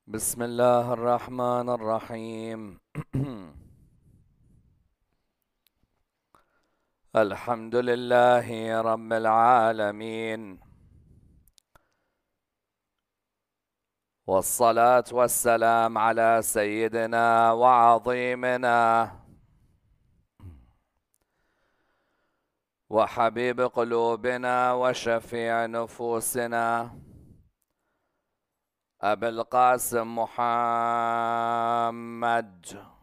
بسم الله الرحمن الرحيم. الحمد لله رب العالمين، والصلاة والسلام على سيدنا وعظيمنا وحبيب قلوبنا وشفيع نفوسنا أبي القاسم محمد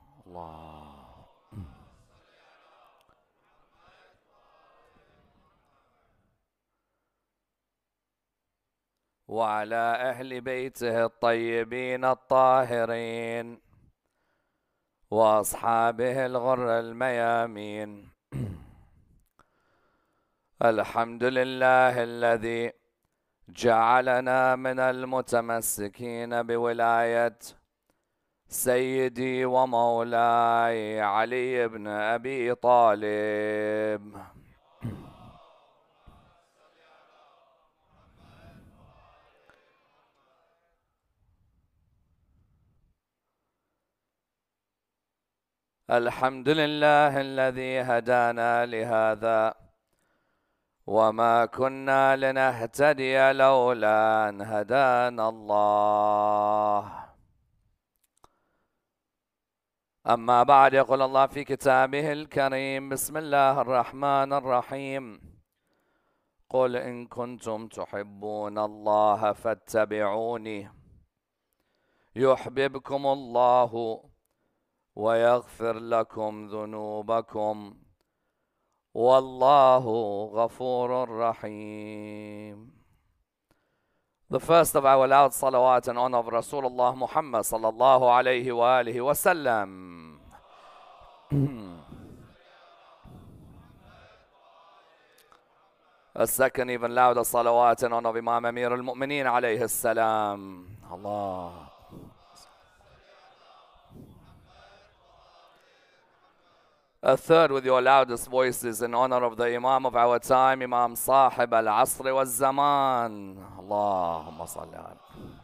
وعلى أهل بيته الطيبين الطاهرين وأصحابه الغر الميامين. الحمد لله الذي جعلنا من المتمسكين بولاية سيدي ومولاي علي بن أبي طالب. الحمد لله الذي هدانا لهذا وما كنا لنهتدي لولا أن هدانا الله. أما بعد، يقول الله في كتابه الكريم: بسم الله الرحمن الرحيم. قل إن كنتم تحبون الله فاتبعوني يحببكم الله ويغفر لكم ذنوبكم والله غفور رحيم. The first of our loud salawat in honor of Rasulullah Muhammad sallallahu alayhi wa alihi wa sallam. A second even louder salawat in honor of Imam Amir al-Mu'mineen alayhi salam. Allah. A third with your loudest voices in honor of the Imam of our time, Imam Sahib al-Asr wal-Zaman. Allahumma salli ala.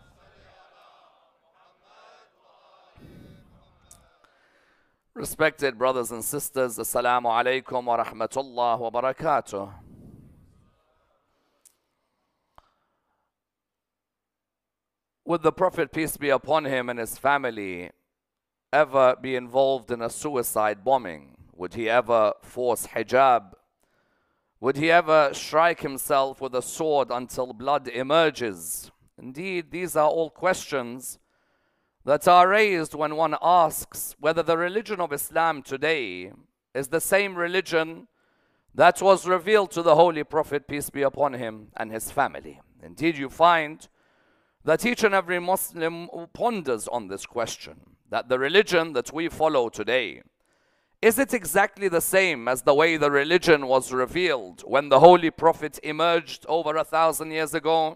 Respected brothers and sisters, Assalamu alaikum wa rahmatullah wa barakatuh. Would the Prophet, peace be upon him, and his family ever be involved in a suicide bombing? Would he ever force hijab? Would he ever strike himself with a sword until blood emerges? Indeed, these are all questions that are raised when one asks whether the religion of Islam today is the same religion that was revealed to the Holy Prophet, peace be upon him, and his family. Indeed, you find that each and every Muslim ponders on this question, that the religion that we follow today, is it exactly the same as the way the religion was revealed when the Holy Prophet emerged over 1,000 years ago?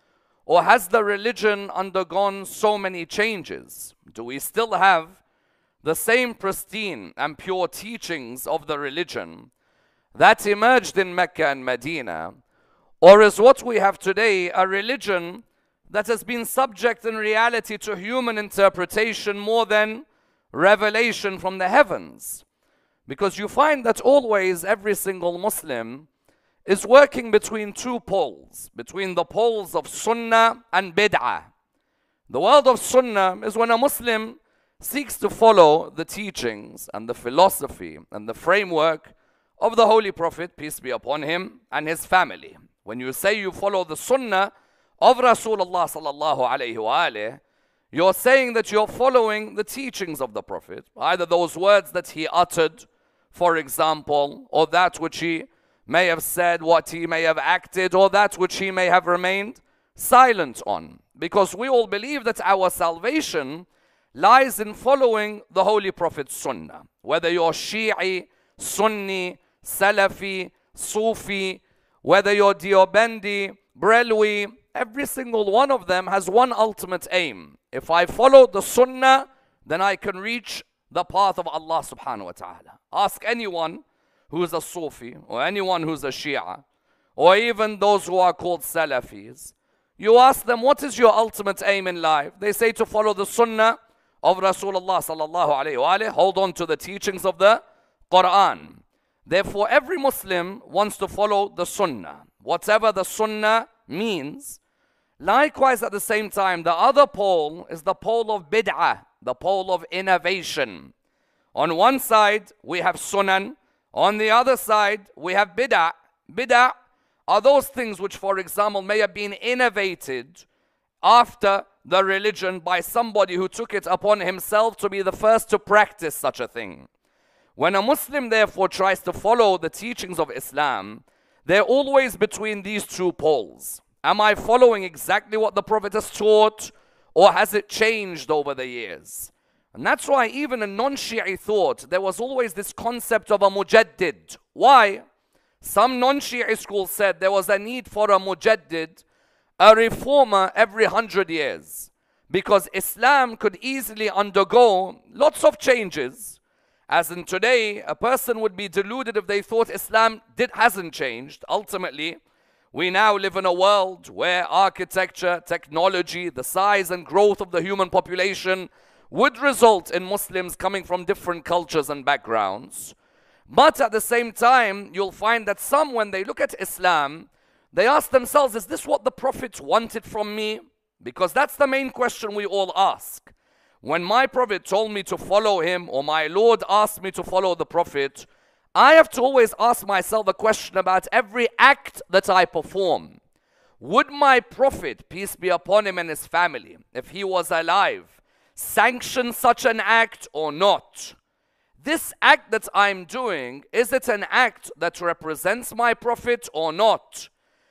Or has the religion undergone so many changes? Do we still have the same pristine and pure teachings of the religion that emerged in Mecca and Medina? Or is what we have today a religion that has been subject in reality to human interpretation more than revelation from the heavens? Because you find that always every single Muslim is working between two poles, between the poles of Sunnah and Bid'ah. The world of Sunnah is when a Muslim seeks to follow the teachings and the philosophy and the framework of the Holy Prophet, peace be upon him, and his family. When you say you follow the Sunnah of Rasulullah sallallahu alayhi wa alayhi, you're saying that you're following the teachings of the Prophet, either those words that he uttered, for example, or that which he may have said, what he may have acted, or that which he may have remained silent on. Because we all believe that our salvation lies in following the Holy Prophet's Sunnah. Whether you're Shi'i, Sunni, Salafi, Sufi, whether you're Diobendi, Brelwi, every single one of them has one ultimate aim. If I follow the Sunnah, then I can reach the path of Allah subhanahu wa ta'ala. Ask anyone who is a Sufi, or anyone who's a Shia, or even those who are called Salafis. You ask them, what is your ultimate aim in life? They say to follow the sunnah of Rasulullah sallallahu alayhi wa hold on to the teachings of the Quran. Therefore, every Muslim wants to follow the sunnah, whatever the sunnah means. Likewise, at the same time, the other pole is the pole of bid'ah, the pole of innovation. On one side, we have sunan. On the other side, we have bid'ah. Bid'ah are those things which, for example, may have been innovated after the religion by somebody who took it upon himself to be the first to practice such a thing. When a Muslim, therefore, tries to follow the teachings of Islam, they're always between these two poles. Am I following exactly what the Prophet has taught, or has it changed over the years? And that's why even in non-Shi'i thought, there was always this concept of a mujaddid. Why? Some non-Shi'i schools said there was a need for a mujaddid, a reformer every 100 years. Because Islam could easily undergo lots of changes. As in today, a person would be deluded if they thought Islam hasn't changed. Ultimately, we now live in a world where architecture, technology, the size and growth of the human population would result in Muslims coming from different cultures and backgrounds. But at the same time, you'll find that some, when they look at Islam, they ask themselves, is this what the Prophet wanted from me? Because that's the main question we all ask. When my Prophet told me to follow him, or my Lord asked me to follow the Prophet, I have to always ask myself a question about every act that I perform. Would my Prophet, peace be upon him and his family, if he was alive, sanction such an act or not? This act that I'm doing, is it an act that represents my Prophet or not?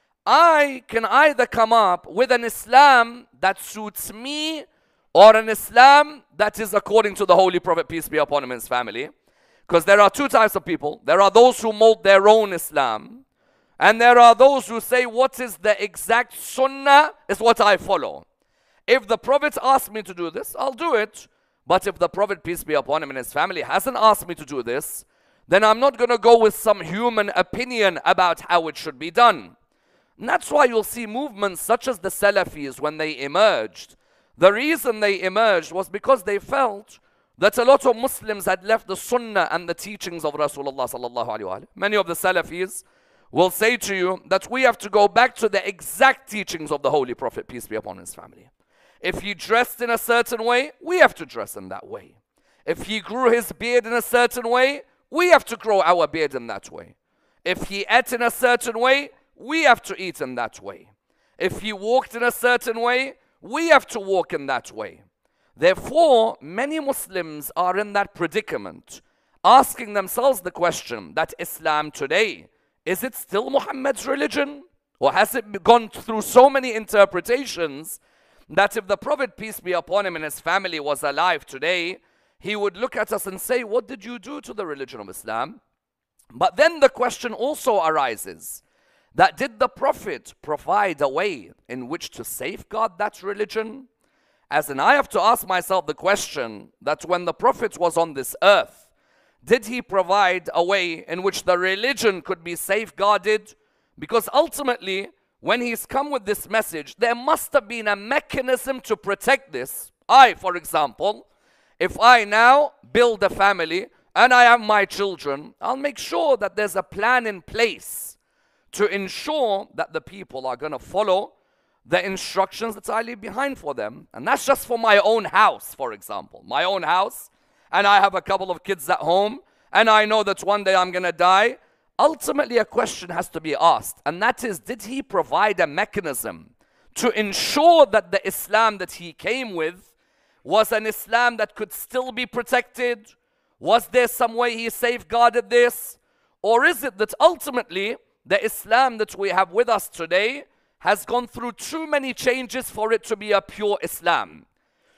I can either come up with an Islam that suits me, or an Islam that is according to the Holy Prophet, peace be upon him and his family. Because there are two types of people. There are those who mold their own Islam, and there are those who say what is the exact sunnah is what I follow. If the Prophet asked me to do this, I'll do it. But if the Prophet, peace be upon him and his family, hasn't asked me to do this, then I'm not going to go with some human opinion about how it should be done. And that's why you'll see movements such as the Salafis, when they emerged, the reason they emerged was because they felt that a lot of Muslims had left the sunnah and the teachings of Rasulullah sallallahu alaihi wasallam. Many of the Salafis will say to you that we have to go back to the exact teachings of the Holy Prophet, peace be upon his family. If he dressed in a certain way, we have to dress in that way. If he grew his beard in a certain way, we have to grow our beard in that way. If he ate in a certain way, we have to eat in that way. If he walked in a certain way, we have to walk in that way. Therefore, many Muslims are in that predicament, asking themselves the question that Islam today, is it still Muhammad's religion? Or has it gone through so many interpretations that if the Prophet, peace be upon him and his family, was alive today, he would look at us and say, what did you do to the religion of Islam? But then the question also arises, that did the Prophet provide a way in which to safeguard that religion? As in, I have to ask myself the question that when the Prophet was on this earth, did he provide a way in which the religion could be safeguarded? Because ultimately, when he's come with this message, there must have been a mechanism to protect this. For example, if I now build a family and I have my children, I'll make sure that there's a plan in place to ensure that the people are going to follow the instructions that I leave behind for them. And that's just for my own house, for example. My own house, and I have a couple of kids at home, and I know that one day I'm going to die. Ultimately, a question has to be asked, and that is, did he provide a mechanism to ensure that the Islam that he came with was an Islam that could still be protected? Was there some way he safeguarded this? Or is it that ultimately the Islam that we have with us today has gone through too many changes for it to be a pure Islam?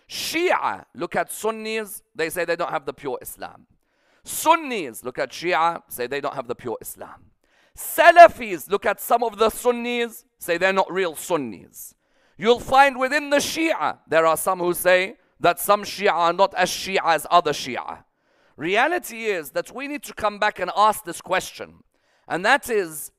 Shia look at Sunnis, they say they don't have the pure Islam. Sunnis look at Shia, say they don't have the pure Islam. Salafis look at some of the Sunnis, say they're not real Sunnis. You'll find within the Shia, there are some who say that some Shia are not as Shia as other Shia. Reality is that we need to come back and ask this question. And that is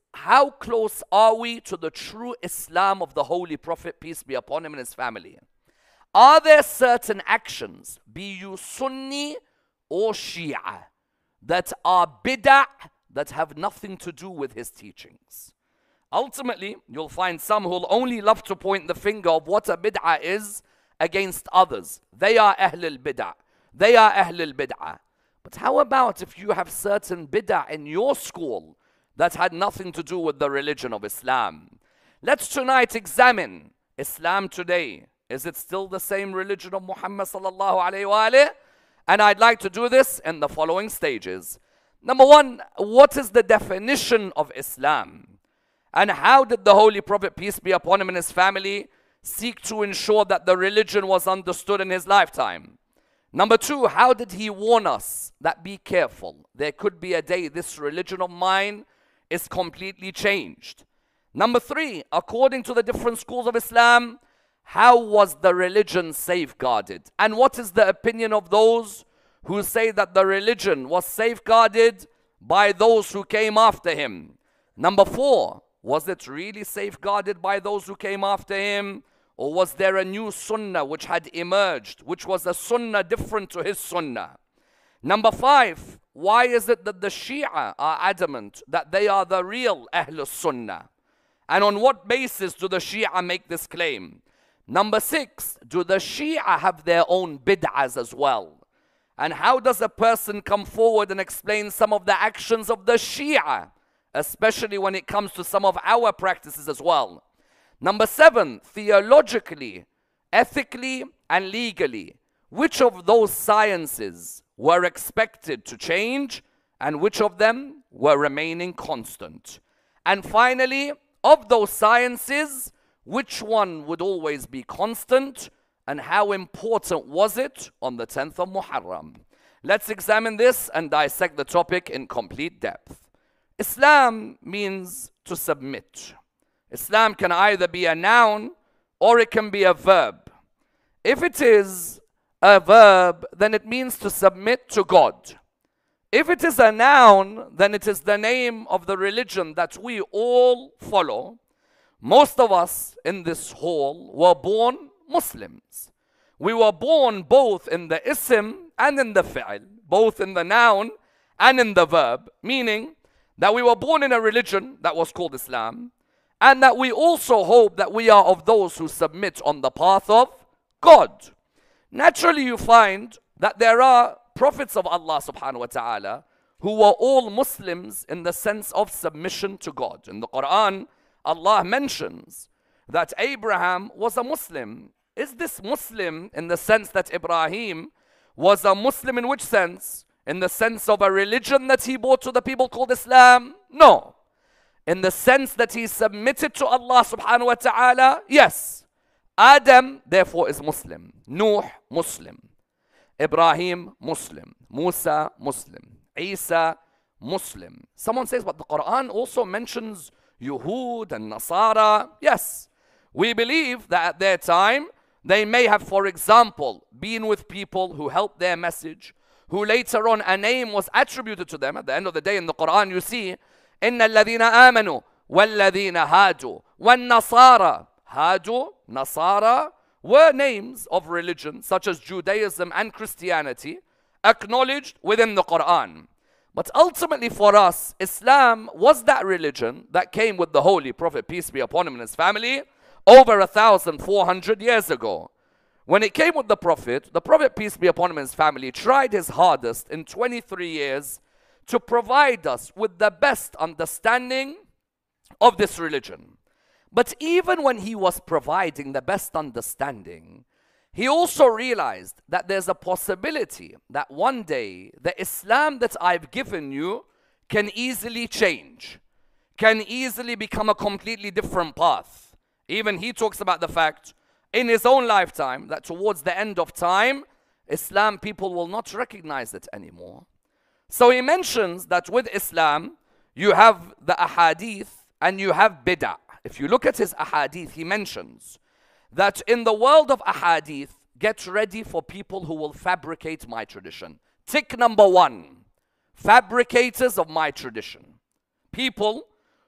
how close are we to the true Islam of the Holy Prophet, peace be upon him, and his family? Are there certain actions, be you Sunni or Shia, that are bid'ah, that have nothing to do with his teachings? Ultimately, you'll find some who'll only love to point the finger of what a bid'ah is against others. They are Ahlul Bid'ah. They are Ahlul Bid'ah. But how about if you have certain bid'ah in your school that had nothing to do with the religion of Islam? Let's tonight examine Islam today. Is it still the same religion of Muhammad sallallahu alayhi wa alayhi? And I'd like to do this in the following stages. Number one, what is the definition of Islam? And how did the Holy Prophet, peace be upon him, and his family seek to ensure that the religion was understood in his lifetime? Number two, how did he warn us that be careful? There could be a day this religion of mine is completely changed. Number three, according to the different schools of Islam, how was the religion safeguarded? And what is the opinion of those who say that the religion was safeguarded by those who came after him? Number four, was it really safeguarded by those who came after him? Or was there a new sunnah which had emerged, which was a sunnah different to his sunnah? Number five, why is it that the Shia are adamant that they are the real Ahlul Sunnah? And on what basis do the Shia make this claim? Number six, do the Shia have their own bid'ahs as well? And how does a person come forward and explain some of the actions of the Shia, especially when it comes to some of our practices as well? Number seven, theologically, ethically, and legally, which of those sciences were expected to change and which of them were remaining constant? And finally, of those sciences, which one would always be constant, and how important was it on the 10th of Muharram? Let's examine this and dissect the topic in complete depth. Islam means to submit. Islam can either be a noun or it can be a verb. If it is a verb, then it means to submit to God. If it is a noun, then it is the name of the religion that we all follow. Most of us in this hall were born Muslims. We were born both in the ism and in the fi'l, both in the noun and in the verb, meaning that we were born in a religion that was called Islam, and that we also hope that we are of those who submit on the path of God. Naturally, you find that there are prophets of Allah subhanahu wa ta'ala who were all Muslims in the sense of submission to God. In the Quran, Allah mentions that Abraham was a Muslim. Is this Muslim in the sense that Ibrahim was a Muslim? In which sense? In the sense of a religion that he brought to the people called Islam? No. In the sense that he submitted to Allah subhanahu wa ta'ala? Yes. Adam, therefore, is Muslim. Nuh, Muslim. Ibrahim, Muslim. Musa, Muslim. Isa, Muslim. Someone says, but the Quran also mentions Yuhud and Nasara. Yes. We believe that at their time, they may have, for example, been with people who helped their message, who later on a name was attributed to them. At the end of the day, in the Quran, you see, إن الذين آمنوا والذين هادوا والنصارى. Hadu, Nasara were names of religion such as Judaism and Christianity acknowledged within the Quran. But ultimately for us, Islam was that religion that came with the Holy Prophet, peace be upon him, and his family over 1,400 years ago. When it came with the Prophet, peace be upon him and his family, tried his hardest in 23 years to provide us with the best understanding of this religion. But even when he was providing the best understanding, he also realized that there's a possibility that one day the Islam that I've given you can easily change, can easily become a completely different path. Even he talks about the fact in his own lifetime that towards the end of time, Islam people will not recognize it anymore. So he mentions that with Islam, you have the ahadith and you have bid'ah. If you look at his ahadith, he mentions that in the world of ahadith, get ready for people who will fabricate my tradition. Tick number one, fabricators of my tradition. People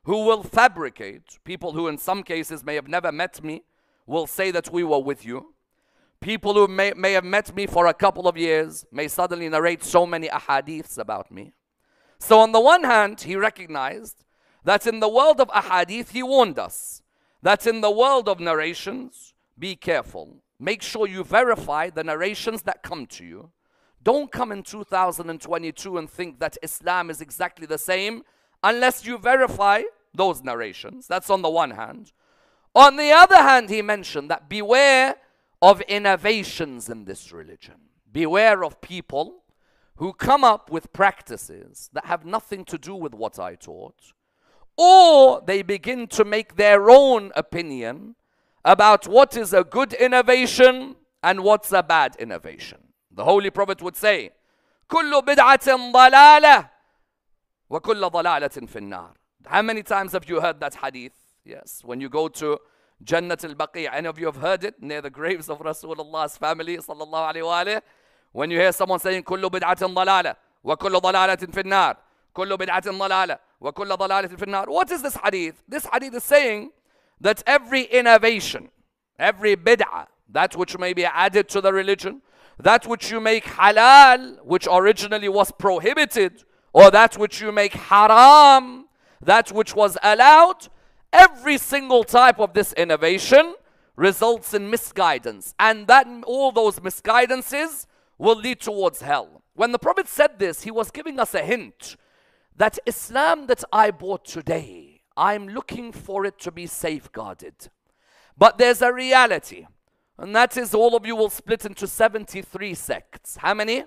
who will fabricate, people who in some cases may have never met me, will say that we were with you. People who may have met me for a couple of years may suddenly narrate so many ahadiths about me. So on the one hand, he recognized that in the world of ahadith, he warned us that in the world of narrations, be careful. Make sure you verify the narrations that come to you. Don't come in 2022 and think that Islam is exactly the same unless you verify those narrations. That's on the one hand. On the other hand, he mentioned that beware of innovations in this religion. Beware of people who come up with practices that have nothing to do with what I taught, or they begin to make their own opinion about what is a good innovation and what's a bad innovation. The Holy Prophet would say, كُلُّ بِدْعَةٍ ضَلَالَةٍ وَكُلَّ ضَلَالَةٍ فِي النَّارِ. How many times have you heard that hadith? Yes, when you go to Jannat al-Baqi', any of you have heard it near the graves of Rasulullah's family, sallallahu alayhi wa alayhi. When you hear someone saying, كُلُّ بِدْعَةٍ ضَلَالَةٍ وَكُلُّ ضَلَالَةٍ فِي النَّارِ كُلُّ بِدْعَةٍ ضَلَالَةٍ وَكُلُّ ضَلَالَةٍ فِي النَّارِ. What is this hadith? This hadith is saying that every innovation, every bid'ah, that which may be added to the religion, that which you make halal, which originally was prohibited, or that which you make haram, that which was allowed, every single type of this innovation results in misguidance. And that all those misguidances will lead towards hell. When the Prophet said this, he was giving us a hint that Islam that I brought today, I'm looking for it to be safeguarded. But there's a reality, and that is all of you will split into 73 sects. How many?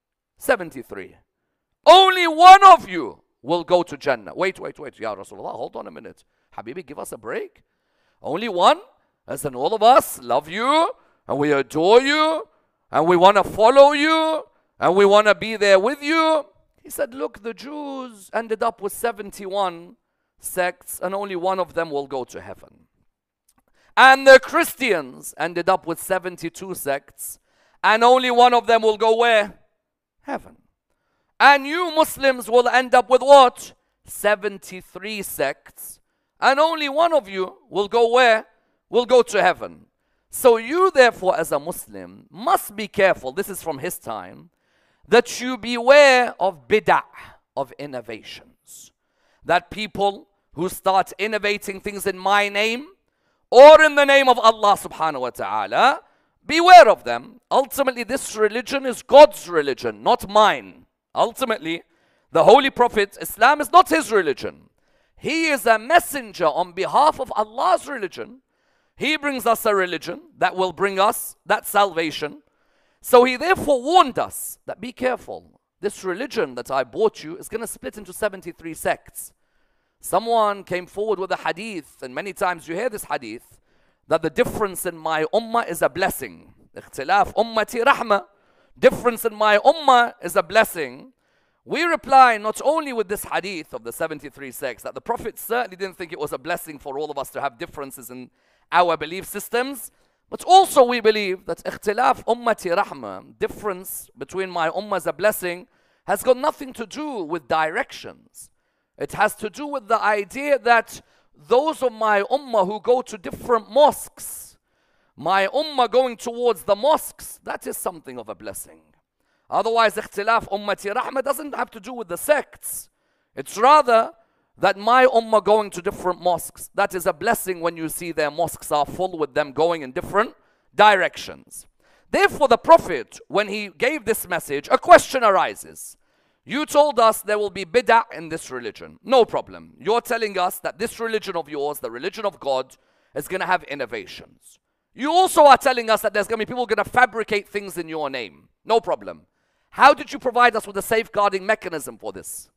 73. Only one of you will go to Jannah. Wait. Ya Rasulullah, hold on a minute. Habibi, give us a break. Only one? As in all of us love you, and we adore you, and we want to follow you, and we want to be there with you. He said, look, the Jews ended up with 71 sects, and only one of them will go to heaven. And the Christians ended up with 72 sects, and only one of them will go where? Heaven. And you Muslims will end up with what? 73 sects, and only one of you will go where? Will go to heaven. So you therefore as a Muslim must be careful, this is from his time, that you beware of bid'ah, of innovations. That people who start innovating things in my name, or in the name of Allah subhanahu wa ta'ala, beware of them. Ultimately, this religion is God's religion, not mine. Ultimately, the Holy Prophet, Islam is not his religion. He is a messenger on behalf of Allah's religion. He brings us a religion that will bring us that salvation. So he therefore warned us that be careful. This religion that I brought you is going to split into 73 sects. Someone came forward with a hadith, and many times you hear this hadith, that the difference in my ummah is a blessing. اختلاف أمتي رحمة. Difference in my ummah is a blessing. We reply not only with this hadith of the 73 sects, that the Prophet certainly didn't think it was a blessing for all of us to have differences in our belief systems, but also we believe that اختلاف أمتي رحمة, difference between my ummah is a blessing, has got nothing to do with directions. It has to do with the idea that those of my ummah who go to different mosques, my ummah going towards the mosques, that is something of a blessing. Otherwise, اختلاف أمتي رحمة doesn't have to do with the sects. It's rather that my ummah going to different mosques, that is a blessing when you see their mosques are full with them going in different directions. Therefore, the Prophet, when he gave this message, a question arises. You told us there will be bid'ah in this religion. No problem. You're telling us that this religion of yours, the religion of God, is going to have innovations. You also are telling us that there's going to be people going to fabricate things in your name. No problem. How did you provide us with a safeguarding mechanism for this?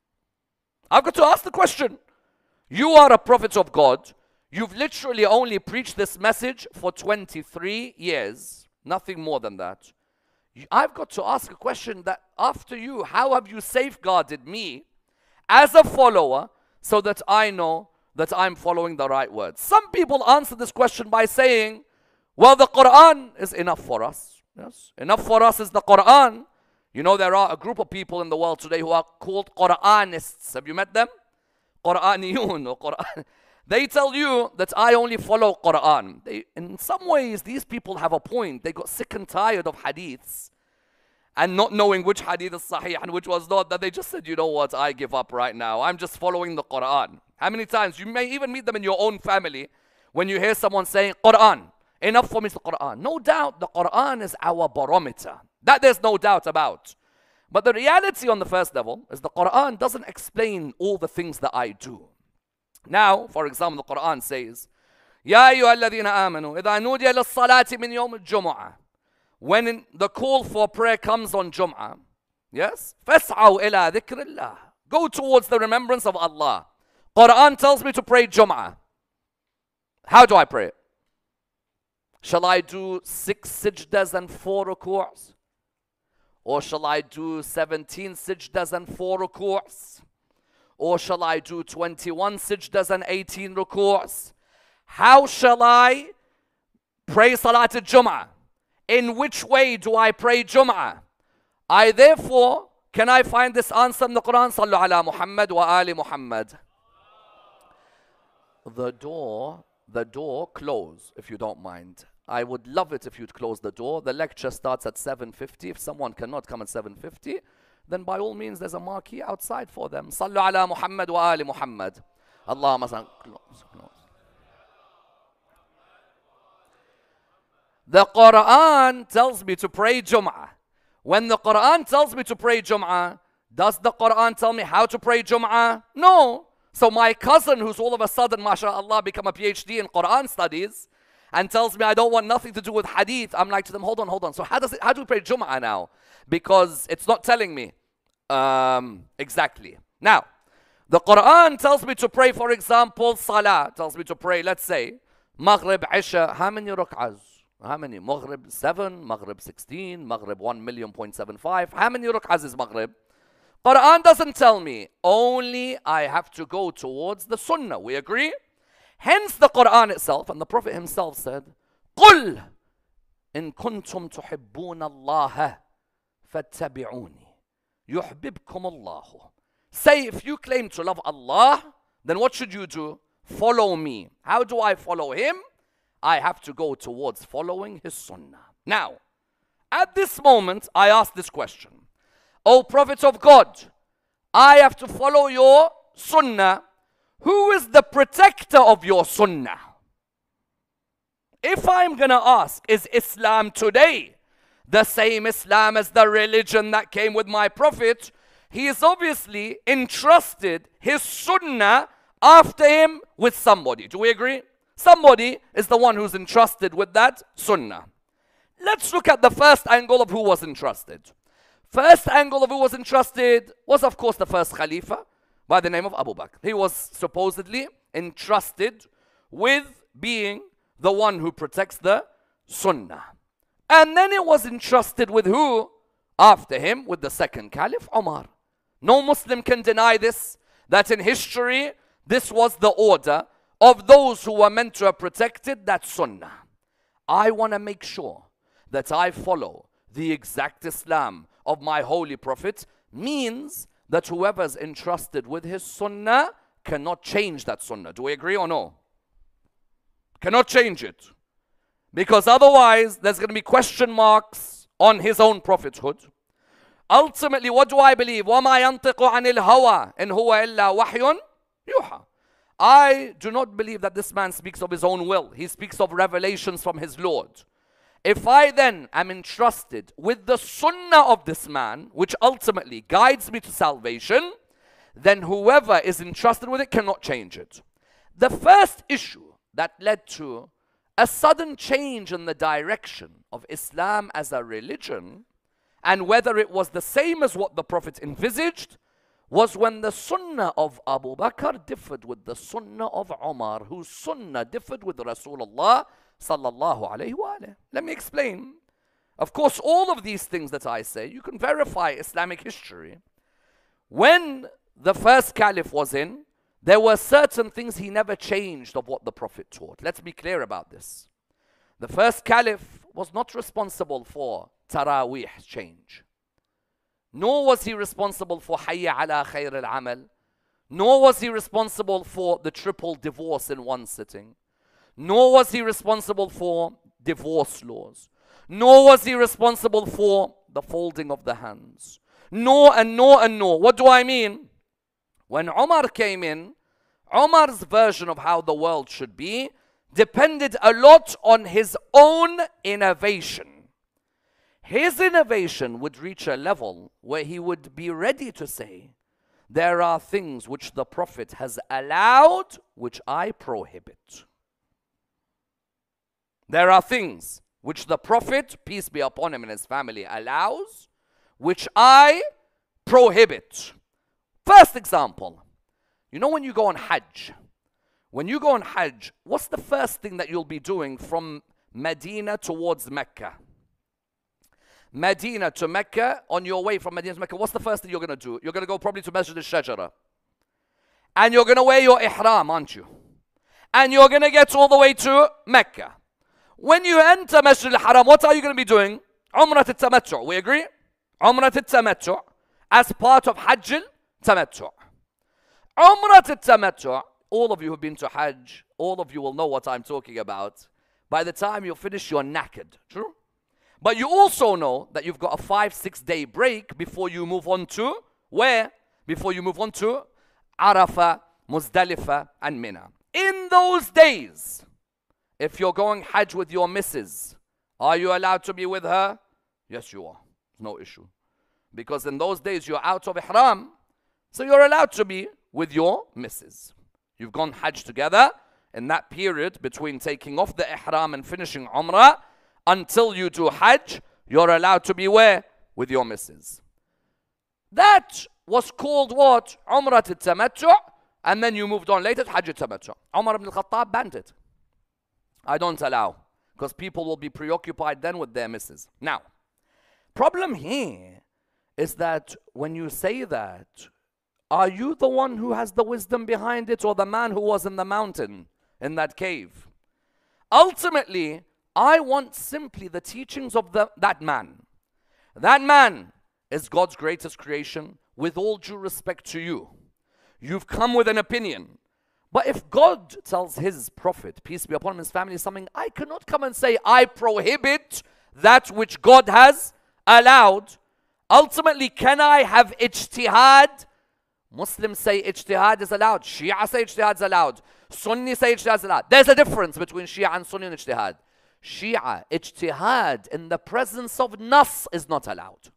I've got to ask the question. You are a prophet of God. You've literally only preached this message for 23 years. Nothing more than that. I've got to ask a question that after you, how have you safeguarded me as a follower so that I know that I'm following the right words? Some people answer this question by saying, well, the Quran is enough for us. Yes, enough for us is the Quran. You know, there are a group of people in the world today who are called Quranists. Have you met them? Quraniyun or Quran. They tell you that I only follow Quran. In some ways, these people have a point. They got sick and tired of hadiths and not knowing which hadith is sahih and which was not, that they just said, you know what, I give up right now. I'm just following the Quran. How many times? You may even meet them in your own family when you hear someone saying, Quran, enough for me is the Quran. No doubt the Quran is our barometer. That there's no doubt about. But the reality on the first level is the Quran doesn't explain all the things that I do. Now, for example, the Quran says, يَا أَيُّهَا الَّذِينَ آمَنُوا إِذَا نُودِيَ لِلصَّلَاةِ مِنْ يَوْمِ الْجُمُعَةِ. When the call for prayer comes on Jum'ah, yes, فَاسْعَوْا إِلَىٰ ذِكْرِ اللَّهِ. Go towards the remembrance of Allah. Quran tells me to pray Jum'ah. How do I pray? Shall I do 6 sajdas and 4 ruku's? Or shall I do 17 sajdas and 4 ruku's? Or shall I do 21 sajdas and 18 ruku's? How shall I pray Salat al-Jum'ah? In which way do I pray Jum'ah? Can I find this answer in the Quran? Sallu ala Muhammad wa ali Muhammad. The door close, if you don't mind. I would love it if you'd close the door. The lecture starts at 7:50. If someone cannot come at 7:50, then by all means there's a marquee outside for them. Sallu ala Muhammad wa ali Muhammad. Allahumma salli. Close. The Quran tells me to pray Jum'ah. When the Quran tells me to pray Jum'ah, does the Quran tell me how to pray Jum'ah? No. So my cousin, who's all of a sudden, mashallah, become a PhD in Quran studies, and tells me I don't want nothing to do with hadith, I'm like to them, hold on. So how do we pray Jum'ah now? Because it's not telling me exactly. Now, the Quran tells me to pray, for example, Salah, tells me to pray, let's say, Maghrib, Isha, how many rak'ahs? How many? Maghrib 7, Maghrib 16, Maghrib 1,000,000.75. How many rak'ahs is Maghrib? Quran doesn't tell me. Only I have to go towards the Sunnah. We agree? Hence the Quran itself and the Prophet himself said, قُلْ إِن كُنْتُمْ تُحِبُّونَ اللَّهَ فَاتَّبِعُونِي يُحْبِبْكُمُ اللَّهُ. Say, if you claim to love Allah, then what should you do? Follow me. How do I follow him? I have to go towards following his Sunnah. Now, at this moment, I ask this question. O Prophet of God, I have to follow your Sunnah. Who is the protector of your Sunnah? If I'm going to ask, is Islam today the same Islam as the religion that came with my Prophet? He is obviously entrusted his Sunnah after him with somebody. Do we agree? Somebody is the one who's entrusted with that Sunnah. Let's look at the first angle of who was entrusted. First angle of who was entrusted was, of course, the first Khalifa by the name of Abu Bakr. He was supposedly entrusted with being the one who protects the Sunnah. And then it was entrusted with who? After him, with the second Caliph, Umar. No Muslim can deny this, that in history, this was the order of those who were meant to have protected that Sunnah. I want to make sure that I follow the exact Islam of my Holy Prophet, means that whoever's entrusted with his Sunnah cannot change that Sunnah. Do we agree or no? Cannot change it. Because otherwise, there's going to be question marks on his own prophethood. Ultimately, what do I believe? وَمَا يَنْطِقُ عَنِ الْهَوَىٰ إِنْ هُوَ إِلَّا وَحْيٌ يُوحَىٰ. I do not believe that this man speaks of his own will. He speaks of revelations from his Lord. If I then am entrusted with the Sunnah of this man, which ultimately guides me to salvation, then whoever is entrusted with it cannot change it. The first issue that led to a sudden change in the direction of Islam as a religion, and whether it was the same as what the Prophet envisaged, was when the Sunnah of Abu Bakr differed with the Sunnah of Umar, whose Sunnah differed with Rasulullah sallallahu alayhi wa alayhi. Let me explain. Of course, all of these things that I say, you can verify Islamic history. When the first Caliph was in, there were certain things he never changed of what the Prophet taught. Let's be clear about this. The first Caliph was not responsible for Taraweeh change. Nor was he responsible for Hayya ala Khair al-Amal, Nor was he responsible for the triple divorce in one sitting. Nor was he responsible for divorce laws. Nor was he responsible for the folding of the hands. Nor. What do I mean? When Umar came in, Umar's version of how the world should be depended a lot on his own innovation. His innovation would reach a level where he would be ready to say, there are things which the Prophet has allowed which I prohibit. There are things which the Prophet, peace be upon him and his family, allows, which I prohibit. First example, you know when you go on Hajj, what's the first thing that you'll be doing from Medina towards Mecca? Medina to Mecca, on your way from Medina to Mecca, what's the first thing you're going to do? You're going to go probably to Masjid al-Shajara. And you're going to wear your ihram, aren't you? And you're going to get all the way to Mecca. When you enter Masjid al-Haram, what are you going to be doing? Umrah al-Tamattu'. We agree? Umrah al-Tamattu' as part of Hajj al-Tamattu'. Umrah al-Tamattu', all of you who've been to Hajj, all of you will know what I'm talking about. By the time you finish, you're knackered. True? But you also know that you've got a 5-6 day break before you move on to where? Before you move on to Arafah, Muzdalifah, and Mina. In those days, if you're going Hajj with your missus, are you allowed to be with her? Yes, you are. No issue. Because in those days, you're out of ihram, so you're allowed to be with your missus. You've gone Hajj together. In that period between taking off the ihram and finishing Umrah, until you do Hajj, you're allowed to be where? With your missus. That was called what? Umrah al-Tamattu', and then you moved on later to Hajj al-Tamattu'. Umar ibn al-Khattab banned it. I don't allow, because people will be preoccupied then with their missus. Now, problem here is that when you say that, are you the one who has the wisdom behind it, or the man who was in the mountain, in that cave? Ultimately, I want simply the teachings of that man. That man is God's greatest creation, with all due respect to you. You've come with an opinion. But if God tells his prophet, peace be upon him and his family, something, I cannot come and say, I prohibit that which God has allowed. Ultimately, can I have ijtihad? Muslims say ijtihad is allowed. Shia say ijtihad is allowed. Sunni say ijtihad is allowed. There's a difference between Shia and Sunni and ijtihad. Shia, ijtihad in the presence of nas is not allowed.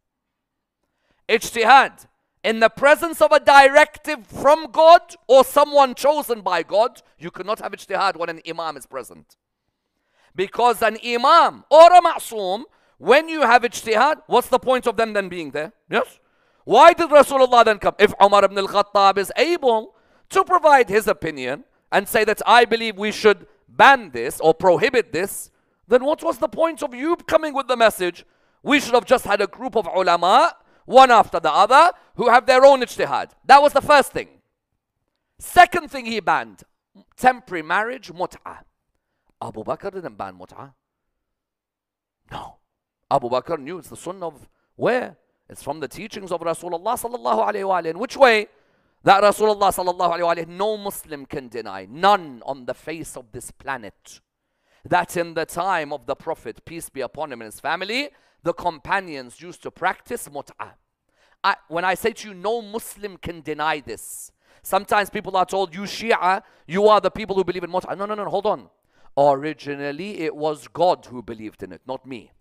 Ijtihad in the presence of a directive from God or someone chosen by God, you cannot have ijtihad when an imam is present. Because an imam or a ma'soom, when you have ijtihad, what's the point of them then being there? Yes? Why did Rasulullah then come? If Umar ibn al-Khattab is able to provide his opinion and say that I believe we should ban this or prohibit this, then what was the point of you coming with the message? We should have just had a group of ulama, one after the other, who have their own ijtihad. That was the first thing. Second thing he banned, temporary marriage, mut'ah. Abu Bakr didn't ban mut'ah. No. Abu Bakr knew it's the sunnah of where? It's from the teachings of Rasulullah sallallahu alayhi wa. In which way? That Rasulullah sallallahu alayhi wa, no Muslim can deny, none on the face of this planet, that in the time of the Prophet, peace be upon him and his family, the companions used to practice mut'ah. When I say to you, no Muslim can deny this. Sometimes people are told, you Shia, you are the people who believe in mut'ah. No, hold on. Originally, it was God who believed in it, not me.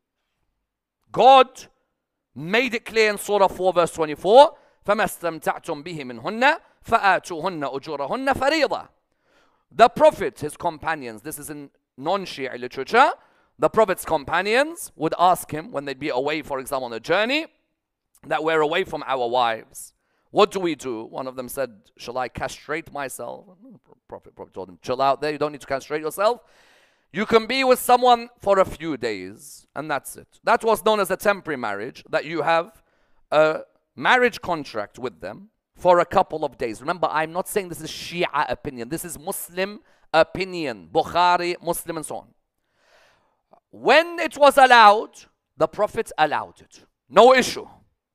God made it clear in Surah 4 verse 24, فَمَا اسْتَمْتَعْتُمْ بِهِ مِنْهُنَّ فَآتُوهُنَّ أُجُورَهُنَّ فَرِيضًا. The Prophet, his companions, this is in non-Shia literature, the Prophet's companions would ask him when they'd be away, for example, on a journey, that we're away from our wives. What do we do? One of them said, shall I castrate myself? Prophet told him, chill out there, you don't need to castrate yourself. You can be with someone for a few days, and that's it. That was known as a temporary marriage, that you have a marriage contract with them for a couple of days. Remember, I'm not saying this is Shia opinion. This is Muslim opinion. Bukhari, Muslim, and so on. When it was allowed, the Prophet allowed it. No issue.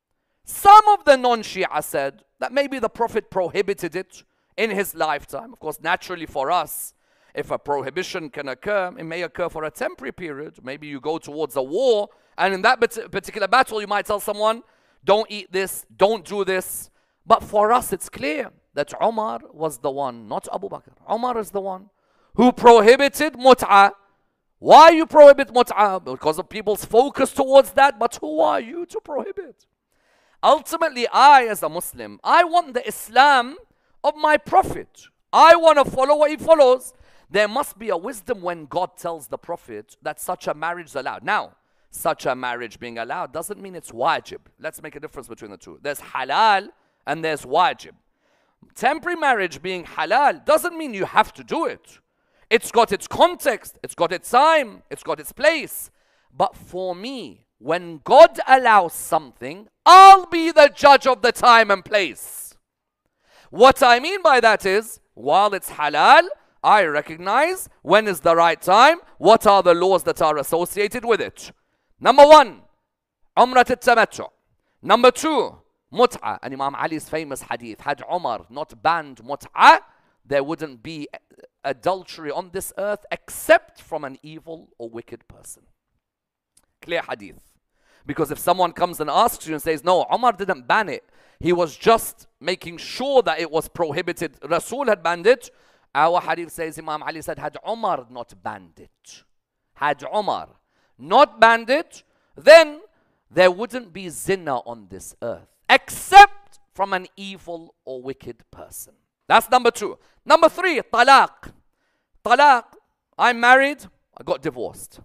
Some of the non-Shia said that maybe the Prophet prohibited it in his lifetime. Of course, naturally for us, if a prohibition can occur, it may occur for a temporary period. Maybe you go towards a war, and in that particular battle, you might tell someone, don't eat this, don't do this. But for us, it's clear that Umar was the one, not Abu Bakr. Umar is the one who prohibited mut'ah. Why you prohibit mut'ah? Because of people's focus towards that. But who are you to prohibit? Ultimately, I as a Muslim, I want the Islam of my Prophet. I want to follow what he follows. There must be a wisdom when God tells the Prophet that such a marriage is allowed. Now, such a marriage being allowed doesn't mean it's wajib. Let's make a difference between the two. There's halal and there's wajib. Temporary marriage being halal doesn't mean you have to do it. It's got its context, it's got its time, it's got its place. But for me, when God allows something, I'll be the judge of the time and place. What I mean by that is, while it's halal, I recognize when is the right time, what are the laws that are associated with it. Number one, Umrat al-Tamattu. Number two, Mut'ah. And Imam Ali's famous hadith, had Umar not banned Mut'ah, there wouldn't be adultery on this earth except from an evil or wicked person. Clear hadith. Because if someone comes and asks you and says, no, Umar didn't ban it, he was just making sure that it was prohibited, Rasul had banned it, our hadith says, Imam Ali said, had Umar not banned it, had Umar not banned it, then there wouldn't be zina on this earth, except from an evil or wicked person. That's number two. Number three, talaq. Talaq, I'm married, I got divorced.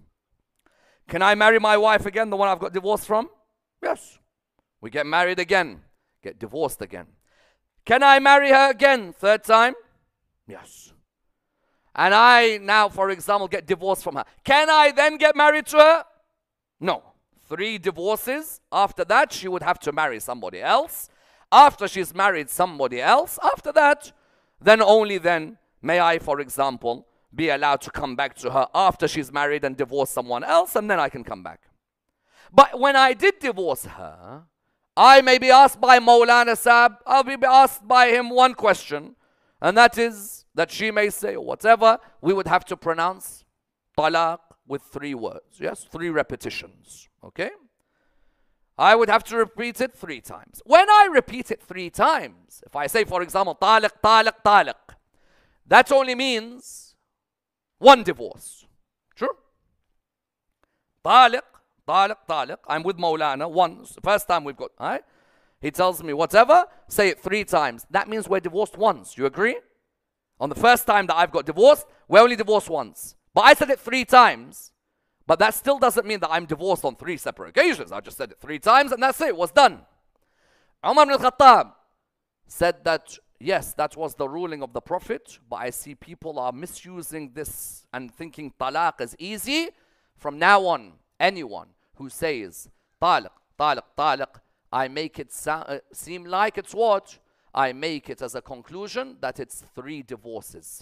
Can I marry my wife again, the one I've got divorced from? Yes. We get married again, get divorced again. Can I marry her again, third time? Yes. And I now, for example, get divorced from her. Can I then get married to her? No. 3 divorces. After that, she would have to marry somebody else. After she's married somebody else, after that, then only then may I, for example, be allowed to come back to her after she's married and divorce someone else, and then I can come back. But when I did divorce her, I may be asked by Maulana Saab, I'll be asked by him one question, and that is that she may say, or whatever, we would have to pronounce talaq with 3 words. Yes, 3 repetitions. Okay? I would have to repeat it 3 times. When I repeat it 3 times, if I say, for example, taliq, taliq, taliq, that only means 1 divorce. True? Taliq, taliq, taliq. I'm with Maulana once. First time we've got, right? He tells me, whatever, say it 3 times. That means we're divorced once. You agree? On the first time that I've got divorced, we're only divorced once. But I said it 3 times. But that still doesn't mean that I'm divorced on 3 separate occasions. I just said it 3 times and that's it. It was done. Umar ibn al-Khattab said that, yes, that was the ruling of the Prophet. But I see people are misusing this and thinking talaq is easy. From now on, anyone who says talaq, talaq, talaq, I make it seem like it's what? I make it as a conclusion that it's 3 divorces.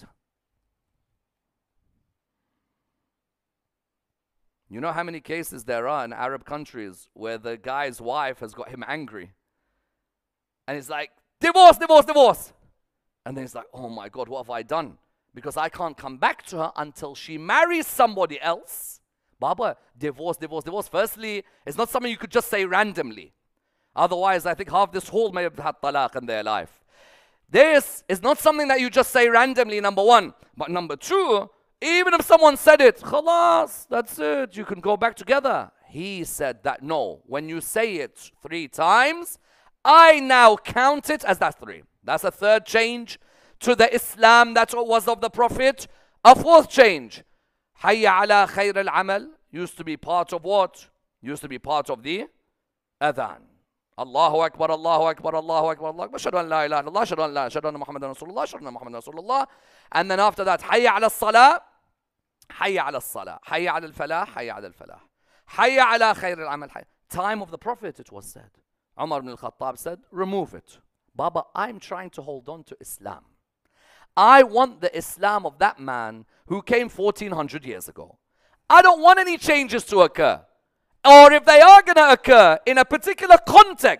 You know how many cases there are in Arab countries where the guy's wife has got him angry. And he's like, divorce, divorce, divorce. And then he's like, oh my God, what have I done? Because I can't come back to her until she marries somebody else. Baba, divorce, divorce, divorce. Firstly, it's not something you could just say randomly. Otherwise, I think half this hall may have had talaq in their life. This is not something that you just say randomly, number one. But number two, even if someone said it, khalas, that's it, you can go back together. He said that no, when you say it 3 times, I now count it as that 3. That's a 3rd change to the Islam that was of the Prophet. A 4th change, Hayya ala khair al-amal, used to be part of what? Used to be part of the adhan. Allahu Akbar, Allahu Akbar, Allahu Akbar, Allahu Akbar, Shadu an la ilaha illallah, Shadu an la, Shadu anna Muhammadan Rasulullah, Shadu anna Muhammadan Rasulullah. And then after that, Hayya ala salah, Hayya ala salah, Hayya ala al-falah, Hayya ala al-falah. Hayya ala khair al-amal. Time of the Prophet, it was said. Umar ibn al-Khattab said, remove it. Baba, I'm trying to hold on to Islam. I want the Islam of that man who came 1400 years ago. I don't want any changes to occur. Or if they are going to occur in a particular context,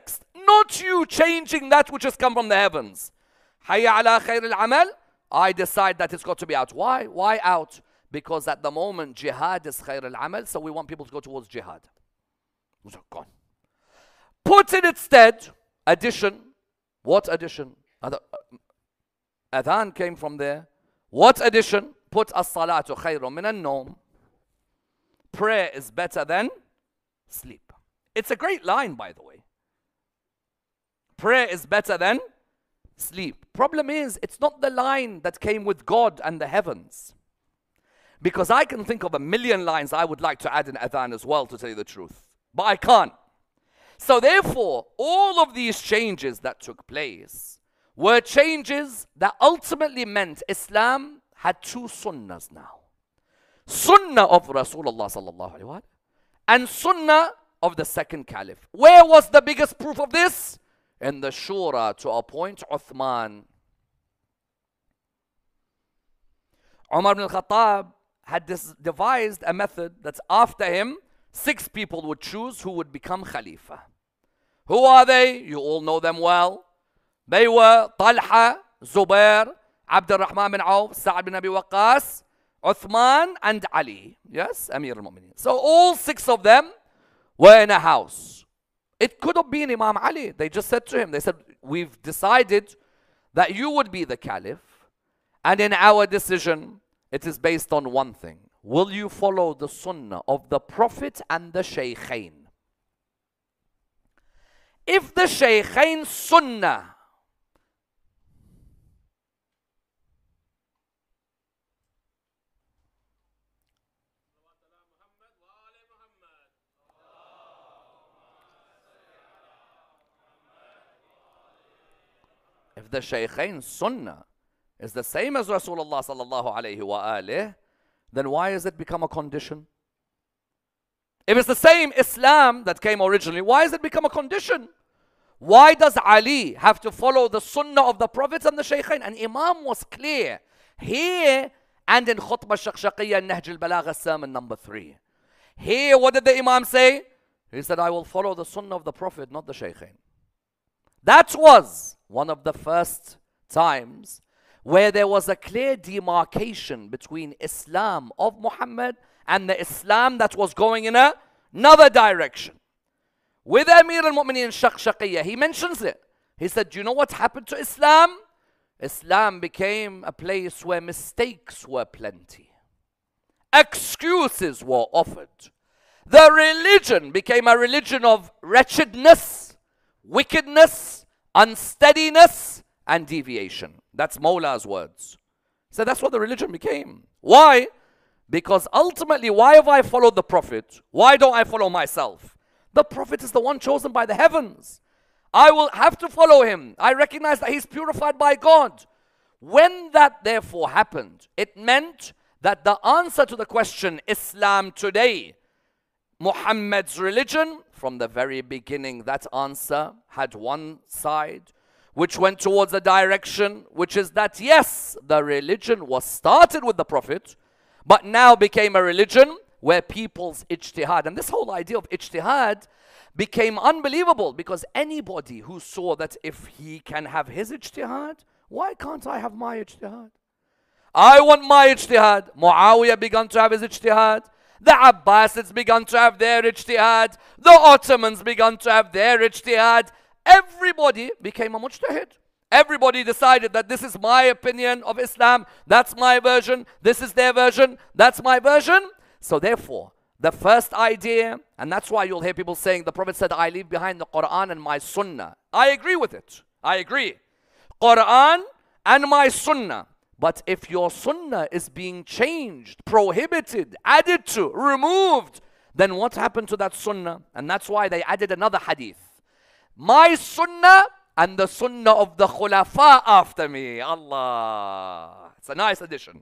not you changing that which has come from the heavens. Hayya ala khair al-amal. I decide that it's got to be out. Why? Why out? Because at the moment, jihad is khair al-amal, so we want people to go towards jihad. Gone. Put in its stead, addition. What addition? Adhan came from there. What addition? Put as-salatu khayrun min an-nawm. Prayer is better than sleep. It's a great line, by the way. Prayer is better than sleep. Problem is, it's not the line that came with God and the heavens. Because I can think of a million lines I would like to add in adhan as well, to tell you the truth. But I can't. So therefore, all of these changes that took place were changes that ultimately meant Islam had two sunnahs now. Sunnah of Rasulullah sallallahu alaihi wasallam and sunnah of the second caliph. Where was the biggest proof of this? In the shura to appoint Uthman. Umar ibn al-Khattab had devised a method that after him, 6 people would choose who would become Khalifa. Who are they? You all know them well. They were Talha, Zubair, Abd al-Rahman bin Auf, Sa'ad bin Abi Waqqas, Uthman and Ali. Yes, Amir al-Mu'mineen. So all 6 of them were in a house. It could have been Imam Ali. They just said to him, they said, we've decided that you would be the caliph, and in our decision, it is based on one thing. Will you follow the sunnah of the Prophet and the Shaykhain? If the Shaykhain sunnah the Shaykhain sunnah is the same as Rasulullah sallallahu alayhi wa alih, then why has it become a condition? If it's the same Islam that came originally, why has it become a condition? Why does Ali have to follow the sunnah of the prophets and the Shaykhain? And Imam was clear here and in Khutbah Shaqshaqiyya Nahj al-Balagha sermon number 3. Here, what did the Imam say? He said, I will follow the sunnah of the Prophet, not the Shaykhain. That was one of the first times where there was a clear demarcation between Islam of Muhammad and the Islam that was going in another direction. With Amir al-Mu'mineen Shaqshaqiyya, he mentions it. He said, do you know what happened to Islam? Islam became a place where mistakes were plenty. Excuses were offered. The religion became a religion of wretchedness, wickedness, unsteadiness, and deviation. That's Mawla's words. So that's what the religion became. Why? Because ultimately, why have I followed the Prophet? Why don't I follow myself? The Prophet is the one chosen by the heavens. I will have to follow him. I recognize that he's purified by God. When that therefore happened, it meant that the answer to the question, Islam today, Muhammad's religion, from the very beginning, that answer had one side, which went towards a direction, which is that yes, the religion was started with the Prophet, but now became a religion where people's ijtihad, and this whole idea of ijtihad became unbelievable, because anybody who saw that if he can have his ijtihad, why can't I have my ijtihad? I want my ijtihad. Muawiyah began to have his ijtihad. The Abbasids began to have their ijtihad. The Ottomans began to have their ijtihad. Everybody became a mujtahid. Everybody decided that this is my opinion of Islam. That's my version. This is their version. That's my version. So therefore, the first idea, and that's why you'll hear people saying, the Prophet said, I leave behind the Quran and my Sunnah. I agree with it. I agree. Quran and my Sunnah. But if your Sunnah is being changed, prohibited, added to, removed, then what happened to that Sunnah? And that's why they added another hadith. My Sunnah and the Sunnah of the Khulafa after me. Allah. It's a nice addition.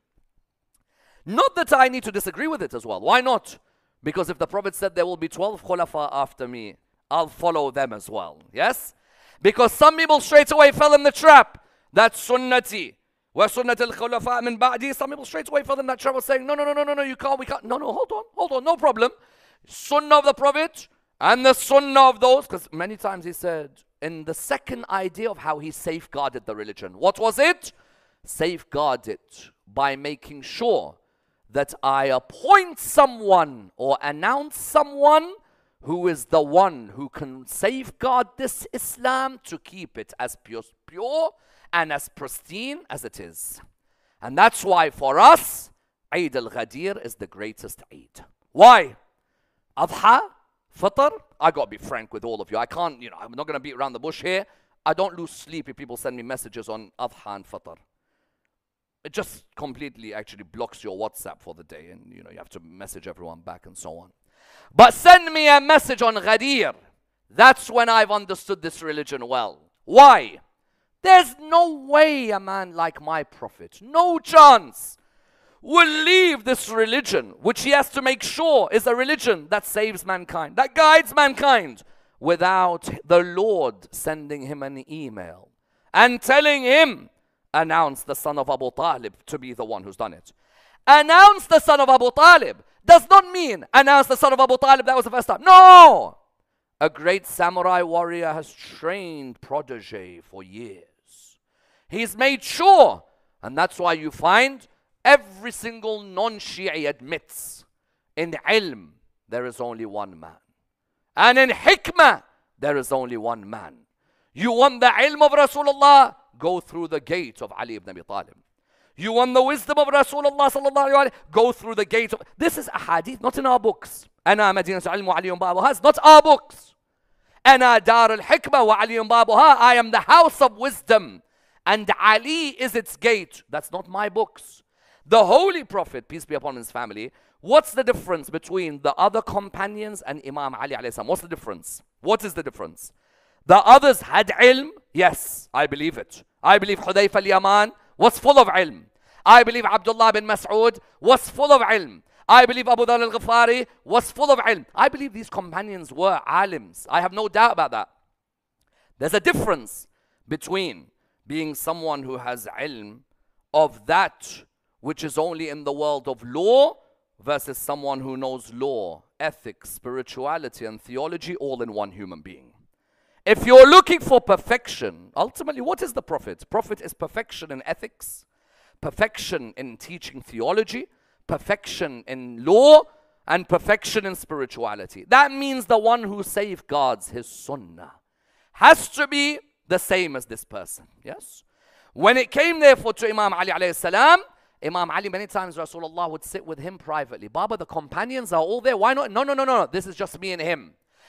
Not that I need to disagree with it as well. Why not? Because if the Prophet said there will be 12 Khulafa after me, I'll follow them as well. Yes? Because some people straight away fell in the trap. That's Sunnati. Wa Sunnat al-Khulafa min ba'di. Some people straight away fell in that trap of saying, no, you can't, we can't. No, hold on, no problem. Sunnah of the Prophet and the Sunnah of those. Because many times he said, in the second idea of how he safeguarded the religion. What was it? Safeguard it by making sure that I appoint someone or announce someone who is the one who can safeguard this Islam to keep it as pure and as pristine as it is. And that's why for us, Eid al-Ghadir is the greatest Eid. Why? Adha, Fitr, I got to be frank with all of you. I can't, I'm not going to beat around the bush here. I don't lose sleep if people send me messages on Adha and Fitr. It just completely actually blocks your WhatsApp for the day, and you have to message everyone back and so on. But send me a message on Ghadir. That's when I've understood this religion well. Why? There's no way a man like my prophet, no chance, will leave this religion, which he has to make sure is a religion that saves mankind, that guides mankind, without the Lord sending him an email and telling him, announce the son of Abu Talib to be the one who's done it. Announce the son of Abu Talib does not mean announce the son of Abu Talib, that was the first time. No! A great samurai warrior has trained protege for years. He's made sure, and that's why you find every single non-Shi'i admits in ilm there is only one man. And in hikmah there is only one man. You want the ilm of Rasulullah? Go through the gate of Ali ibn Abi Talib. You want the wisdom of Rasulullah sallallahu alaihi wasallam? Go through the gate of... This is a hadith, not in our books. أنا مدينة علم وعلي بابها. It's not our books. أنا دار الحكمة وعلي بابها. I am the house of wisdom, and Ali is its gate. That's not my books. The Holy Prophet, peace be upon his family, what's the difference between the other companions and Imam Ali alayhi salam? What's the difference? What is the difference? The others had ilm. Yes, I believe it. I believe Hudayfa al-Yaman was full of ilm. I believe Abdullah bin Mas'ud was full of ilm. I believe Abu Dharr al-Ghifari was full of ilm. I believe these companions were alims. I have no doubt about that. There's a difference between being someone who has ilm of that which is only in the world of law versus someone who knows law, ethics, spirituality, and theology all in one human being. If you're looking for perfection, ultimately, what is the Prophet? Prophet is perfection in ethics, perfection in teaching theology, perfection in law, and perfection in spirituality. That means the one who safeguards his sunnah has to be the same as this person. Yes? When it came therefore to Imam Ali alayhi salam, Imam Ali, many times Rasulullah would sit with him privately. Baba, the companions are all there. Why not? No. This is just me and him.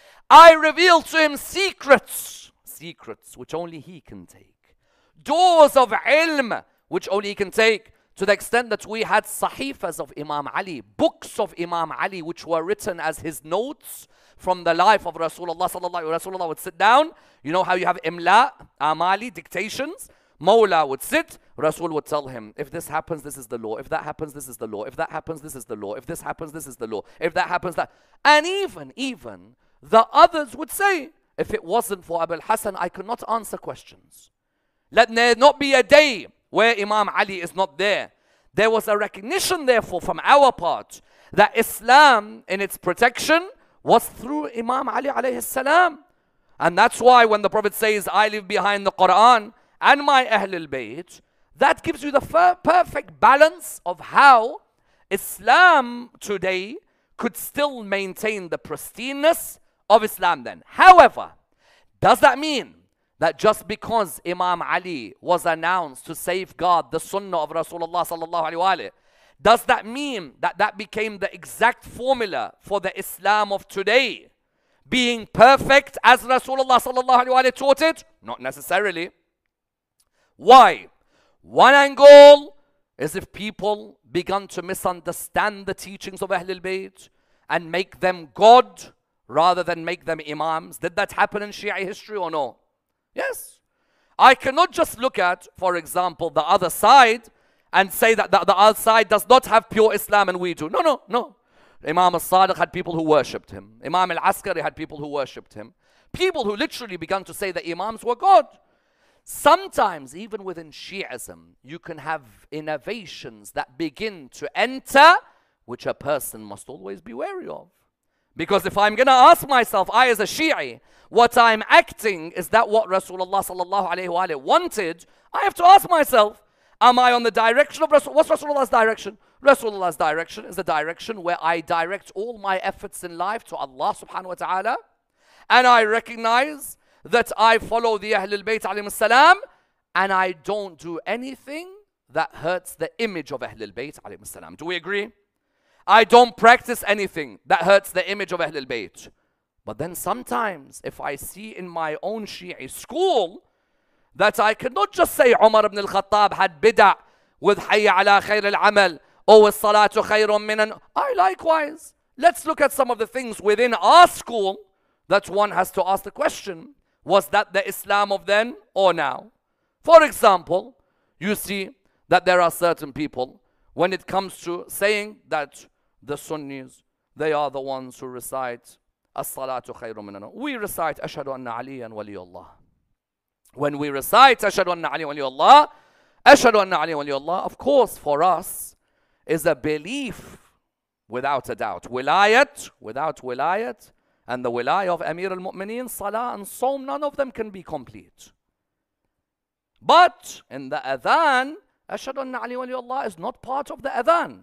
I reveal to him secrets which only he can take. Doors of ilm which only he can take, to the extent that we had sahifas of Imam Ali, books of Imam Ali which were written as his notes from the life of Rasulullah sallallahu alaihi wasallam. Rasulullah would sit down. You know how you have imla, amali, dictations? Mawla would sit, Rasul would tell him, if this happens, this is the law. If that happens, this is the law. If that happens, this is the law. If this happens, this is the law. If that happens, that. And even the others would say, if it wasn't for Abu al-Hasan, I could not answer questions. Let there not be a day where Imam Ali is not there. There was a recognition, therefore, from our part, that Islam in its protection was through Imam Ali alayhi salam. And that's why when the Prophet says, I live behind the Quran and my Ahlul Bayt, that gives you the perfect balance of how Islam today could still maintain the pristineness of Islam then. However, does that mean that just because Imam Ali was announced to safeguard the sunnah of Rasulullah sallallahu alaihi wasallam, does that mean that that became the exact formula for the Islam of today, being perfect as Rasulullah sallallahu alaihi wasallam taught it? Not necessarily. Why? One angle is if people began to misunderstand the teachings of Ahlul Bayt and make them God rather than make them imams. Did that happen in Shia history or no? Yes. I cannot just look at, for example, the other side and say that the other side does not have pure Islam and we do. No. Imam al-Sadiq had people who worshipped him. Imam al-Askari had people who worshipped him. People who literally began to say that imams were God. Sometimes, even within Shi'ism, you can have innovations that begin to enter, which a person must always be wary of. Because if I'm going to ask myself, I as a Shi'i, what I'm acting, is that what Rasulullah sallallahu alayhi wa alayhi wanted? I have to ask myself, am I on the direction of Rasul? What's Rasulullah's direction? Rasulullah's direction is the direction where I direct all my efforts in life to Allah subhanahu wa ta'ala, and I recognize that I follow the Ahlul Bayt alayhim salam, and I don't do anything that hurts the image of Ahlul Bayt alayhim salam. Do we agree? I don't practice anything that hurts the image of Ahlul Bayt. But then sometimes, if I see in my own Shi'i school that I cannot just say Umar ibn al-Khattab had bid'ah with Hayya ala khayr al-amal or with Salatu khayrun minan. I likewise. Let's look at some of the things within our school that one has to ask the question, was that the Islam of then or now? For example, you see that there are certain people, when it comes to saying that the Sunnis, they are the ones who recite As-salatu khayrun minan. We recite Ashhadu anna Aliyan waliyullah. When we recite Ashhadu anna Aliyan waliyullah, Ashhadu anna Aliyan waliyullah, of course, for us, is a belief without a doubt. Wilayat, without wilayat, and the wilayah of Amir al-Mu'mineen, Salah and Sawm, none of them can be complete. But in the adhan, Ashhadu anna Aliyan waliyullah is not part of the adhan.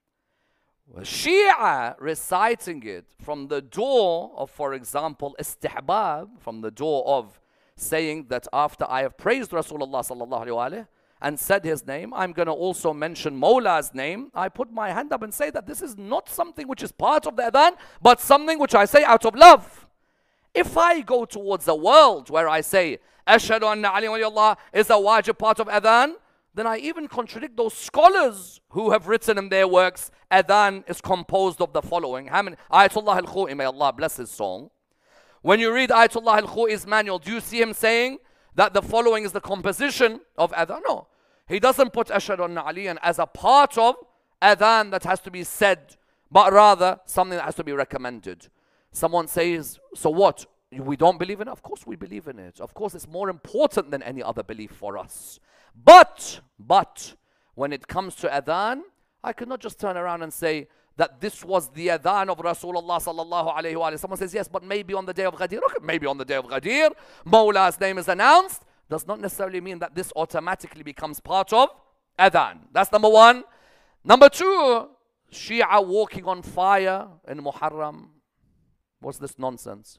Shia reciting it from the door of, for example, istihbab, from the door of saying that after I have praised Rasulullah sallallahu alaihi wasallam and said his name, I'm going to also mention Mawla's name. I put my hand up and say that this is not something which is part of the adhan, but something which I say out of love. If I go towards a world where I say Ashhadu anna Aliyan waliyullah is a wajib part of adhan, then I even contradict those scholars who have written in their works, adhan is composed of the following. Ayatollah al-Khu'i, may Allah bless his soul. When you read Ayatollah al-Khu'i's manual, do you see him saying that the following is the composition of adhan? No. He doesn't put Ashhadu anna Aliyan as a part of adhan that has to be said, but rather something that has to be recommended. Someone says, so what? We don't believe in it? Of course we believe in it. Of course it's more important than any other belief for us. But, when it comes to adhan, I cannot just turn around and say that this was the adhan of Rasulullah sallallahu alayhi wa sallam. Someone says, yes, but maybe on the day of Ghadir. Okay, maybe on the day of Ghadir, Mawla's name is announced. Does not necessarily mean that this automatically becomes part of adhan. That's number one. Number two, Shia walking on fire in Muharram. What's this nonsense?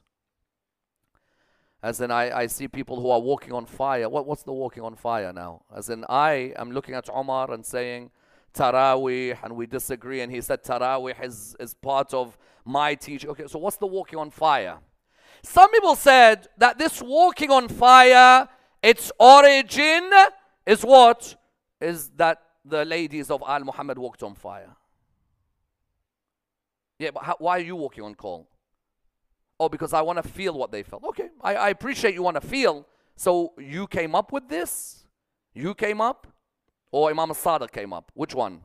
As in, I see people who are walking on fire. What's the walking on fire now? As in, I am looking at Umar and saying Taraweeh, and we disagree, and he said Taraweeh is part of my teaching. Okay, so what's the walking on fire? Some people said that this walking on fire, its origin is what? Is that the ladies of Al Muhammad walked on fire. Yeah, but why are you walking on coal? Oh, because I want to feel what they felt. Okay, I appreciate you want to feel. So you came up with this? You came up? Or Imam al-Sadiq came up? Which one?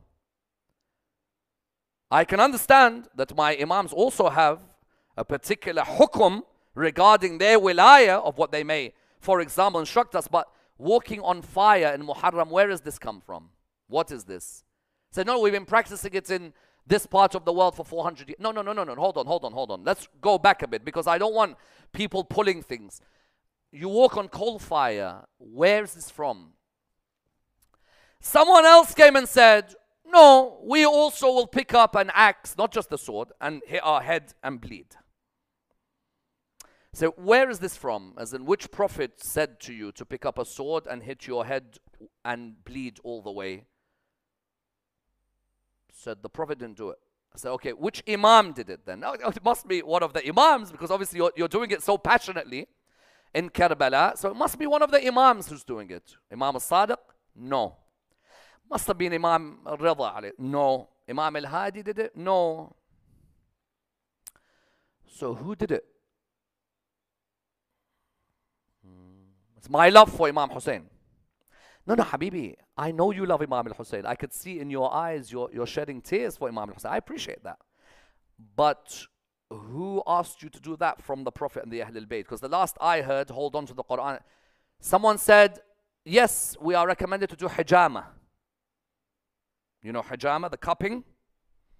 I can understand that my Imams also have a particular hukum regarding their wilayah of what they may, for example, instruct us. But walking on fire in Muharram, where does this come from? What is this? Say, no, we've been practicing it in this part of the world for 400 years. No. Hold on. Let's go back a bit, because I don't want people pulling things. You walk on coal fire. Where is this from? Someone else came and said, no, we also will pick up an axe, not just the sword, and hit our head and bleed. So where is this from? As in, which prophet said to you to pick up a sword and hit your head and bleed all the way? Said the Prophet didn't do it. I said, okay, which Imam did it then? Now, it must be one of the Imams, because obviously you're doing it so passionately in Karbala. So it must be one of the Imams who's doing it. Imam al-Sadiq? No. Must have been Imam al-Rida. No. Imam al-Hadi did it? No. So who did it? It's my love for Imam Hussein. No, Habibi, I know you love Imam al-Hussein. I could see in your eyes you're shedding tears for Imam al-Hussein. I appreciate that. But who asked you to do that from the Prophet and the Ahlul Bayt? Because the last I heard, hold on to the Quran, someone said, yes, we are recommended to do hijama. You know hijama, the cupping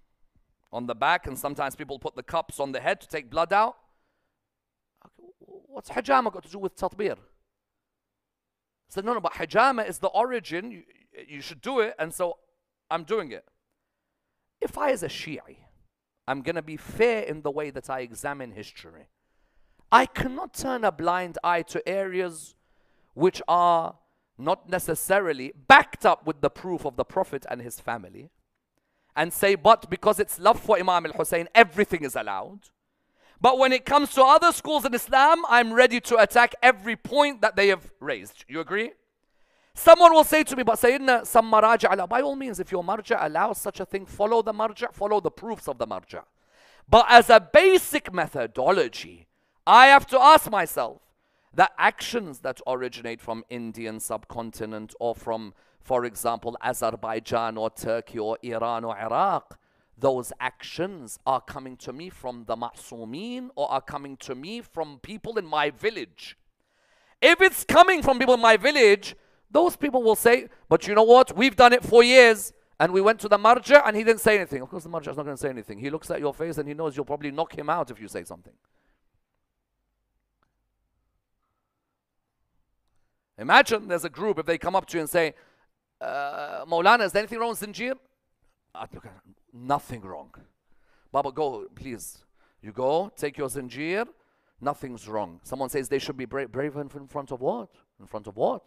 on the back, and sometimes people put the cups on the head to take blood out. What's hijama got to do with tatbir? I said, no, but hijama is the origin. You should do it, and so I'm doing it. If I, as a Shi'i, I'm going to be fair in the way that I examine history, I cannot turn a blind eye to areas which are not necessarily backed up with the proof of the Prophet and his family, and say, but because it's love for Imam al-Hussein, everything is allowed. But when it comes to other schools in Islam, I'm ready to attack every point that they have raised. You agree? Someone will say to me, but Sayyidina, some maraja, by all means, if your marja allows such a thing, follow the marja, follow the proofs of the marja. But as a basic methodology, I have to ask myself, the actions that originate from Indian subcontinent or from, for example, Azerbaijan or Turkey or Iran or Iraq, those actions are coming to me from the Ma'sumeen or are coming to me from people in my village. If it's coming from people in my village, those people will say, but you know what? We've done it for years and we went to the marja and he didn't say anything. Of course, the marja is not going to say anything. He looks at your face and he knows you'll probably knock him out if you say something. Imagine there's a group, if they come up to you and say, Maulana, is there anything wrong with Zinjir? Nothing wrong. Baba, go, please. You go, take your Zinjir, nothing's wrong. Someone says they should be brave in front of what? In front of what?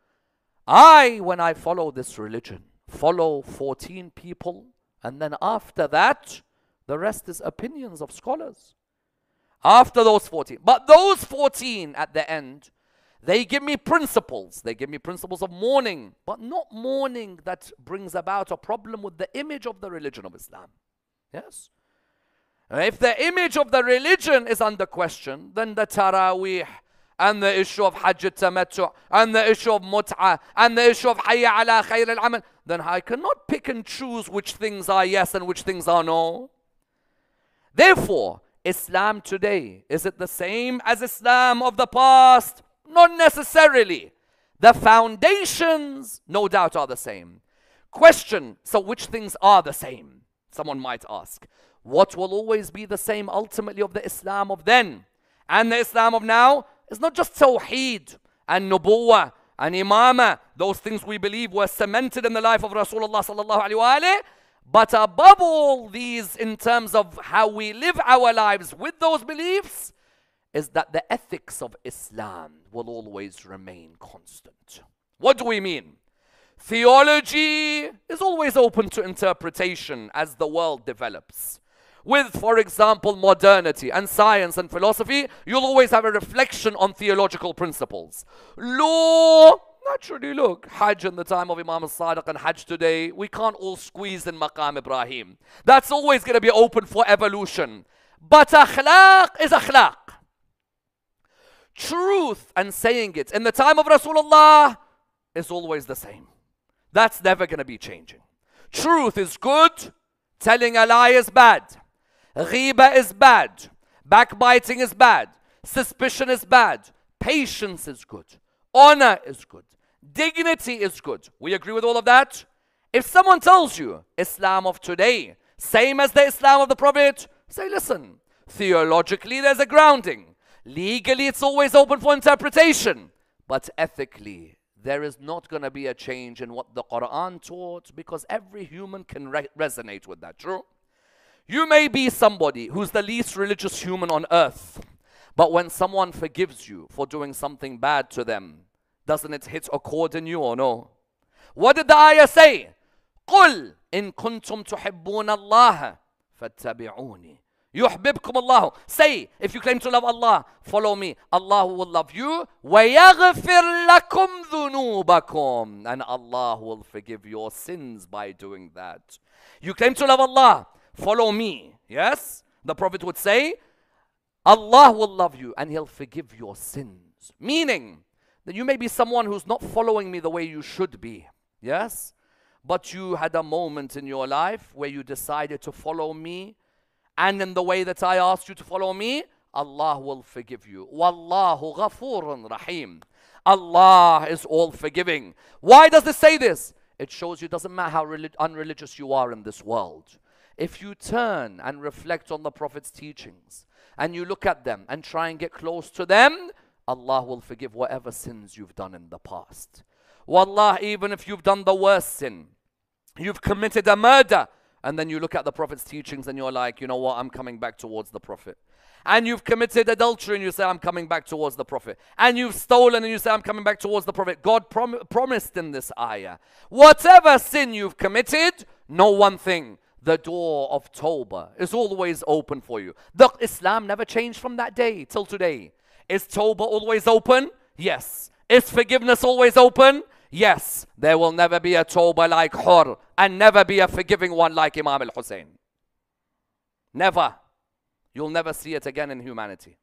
When I follow this religion, follow 14 people, and then after that, the rest is opinions of scholars. After those 14. But those 14 at the end, they give me principles. They give me principles of mourning, but not mourning that brings about a problem with the image of the religion of Islam. Yes? If the image of the religion is under question, then the Taraweeh and the issue of Hajj al-Tamattu and the issue of Mut'ah and the issue of Hayya ala Khair al-Amal, then I cannot pick and choose which things are yes and which things are no. Therefore, Islam today, is it the same as Islam of the past? Not necessarily. The foundations, no doubt, are the same. Question, so which things are the same? Someone might ask. What will always be the same ultimately of the Islam of then and the Islam of now is not just Tawheed and Nubuwwah and Imamah. Those things we believe were cemented in the life of Rasulullah sallallahu alaihi wasallam. But above all these, in terms of how we live our lives with those beliefs, is that the ethics of Islam will always remain constant. What do we mean? Theology is always open to interpretation as the world develops. With, for example, modernity and science and philosophy, you'll always have a reflection on theological principles. Law, naturally, look, Hajj in the time of Imam al-Sadiq and Hajj today, we can't all squeeze in Maqam Ibrahim. That's always going to be open for evolution. But akhlaq is akhlaq. Truth and saying it in the time of Rasulullah is always the same. That's never going to be changing. Truth is good, telling a lie is bad. Ghiba is bad. Backbiting is bad. Suspicion is bad. Patience is good. Honor is good. Dignity is good. We agree with all of that? If someone tells you Islam of today, same as the Islam of the Prophet, say, listen, theologically there's a grounding. Legally, it's always open for interpretation. But ethically, there is not going to be a change in what the Quran taught because every human can resonate with that. True? You may be somebody who's the least religious human on earth. But when someone forgives you for doing something bad to them, doesn't it hit a chord in you or no? What did the ayah say? قُلْ إِن كُنْتُمْ تُحِبُّونَ اللَّهَ فَاتَّبِعُونِ يُحْبِبْكُمُ اللَّهُ. Say, if you claim to love Allah, follow me. Allah will love you. وَيَغْفِرْ لَكُمْ ذُنُوبَكُمْ. And Allah will forgive your sins by doing that. You claim to love Allah, follow me. Yes? The Prophet would say, Allah will love you and He'll forgive your sins. Meaning that you may be someone who's not following me the way you should be. Yes? But you had a moment in your life where you decided to follow me, and in the way that I asked you to follow me, Allah will forgive you. Wallahu ghafurun rahim. Allah is all forgiving. Why does it say this? It shows you it doesn't matter how unreligious you are in this world. If you turn and reflect on the Prophet's teachings, and you look at them and try and get close to them, Allah will forgive whatever sins you've done in the past. Wallah, even if you've done the worst sin, you've committed a murder, and then you look at the Prophet's teachings and you're like, you know what, I'm coming back towards the Prophet. And you've committed adultery and you say, I'm coming back towards the Prophet. And you've stolen and you say, I'm coming back towards the Prophet. God promised in this ayah, whatever sin you've committed, know one thing, the door of Tawbah is always open for you. Islam never changed from that day till today. Is Tawbah always open? Yes. Is forgiveness always open? Yes. There will never be a Tawbah like Hur, and never be a forgiving one like Imam al-Hussein. Never. You'll never see it again in humanity.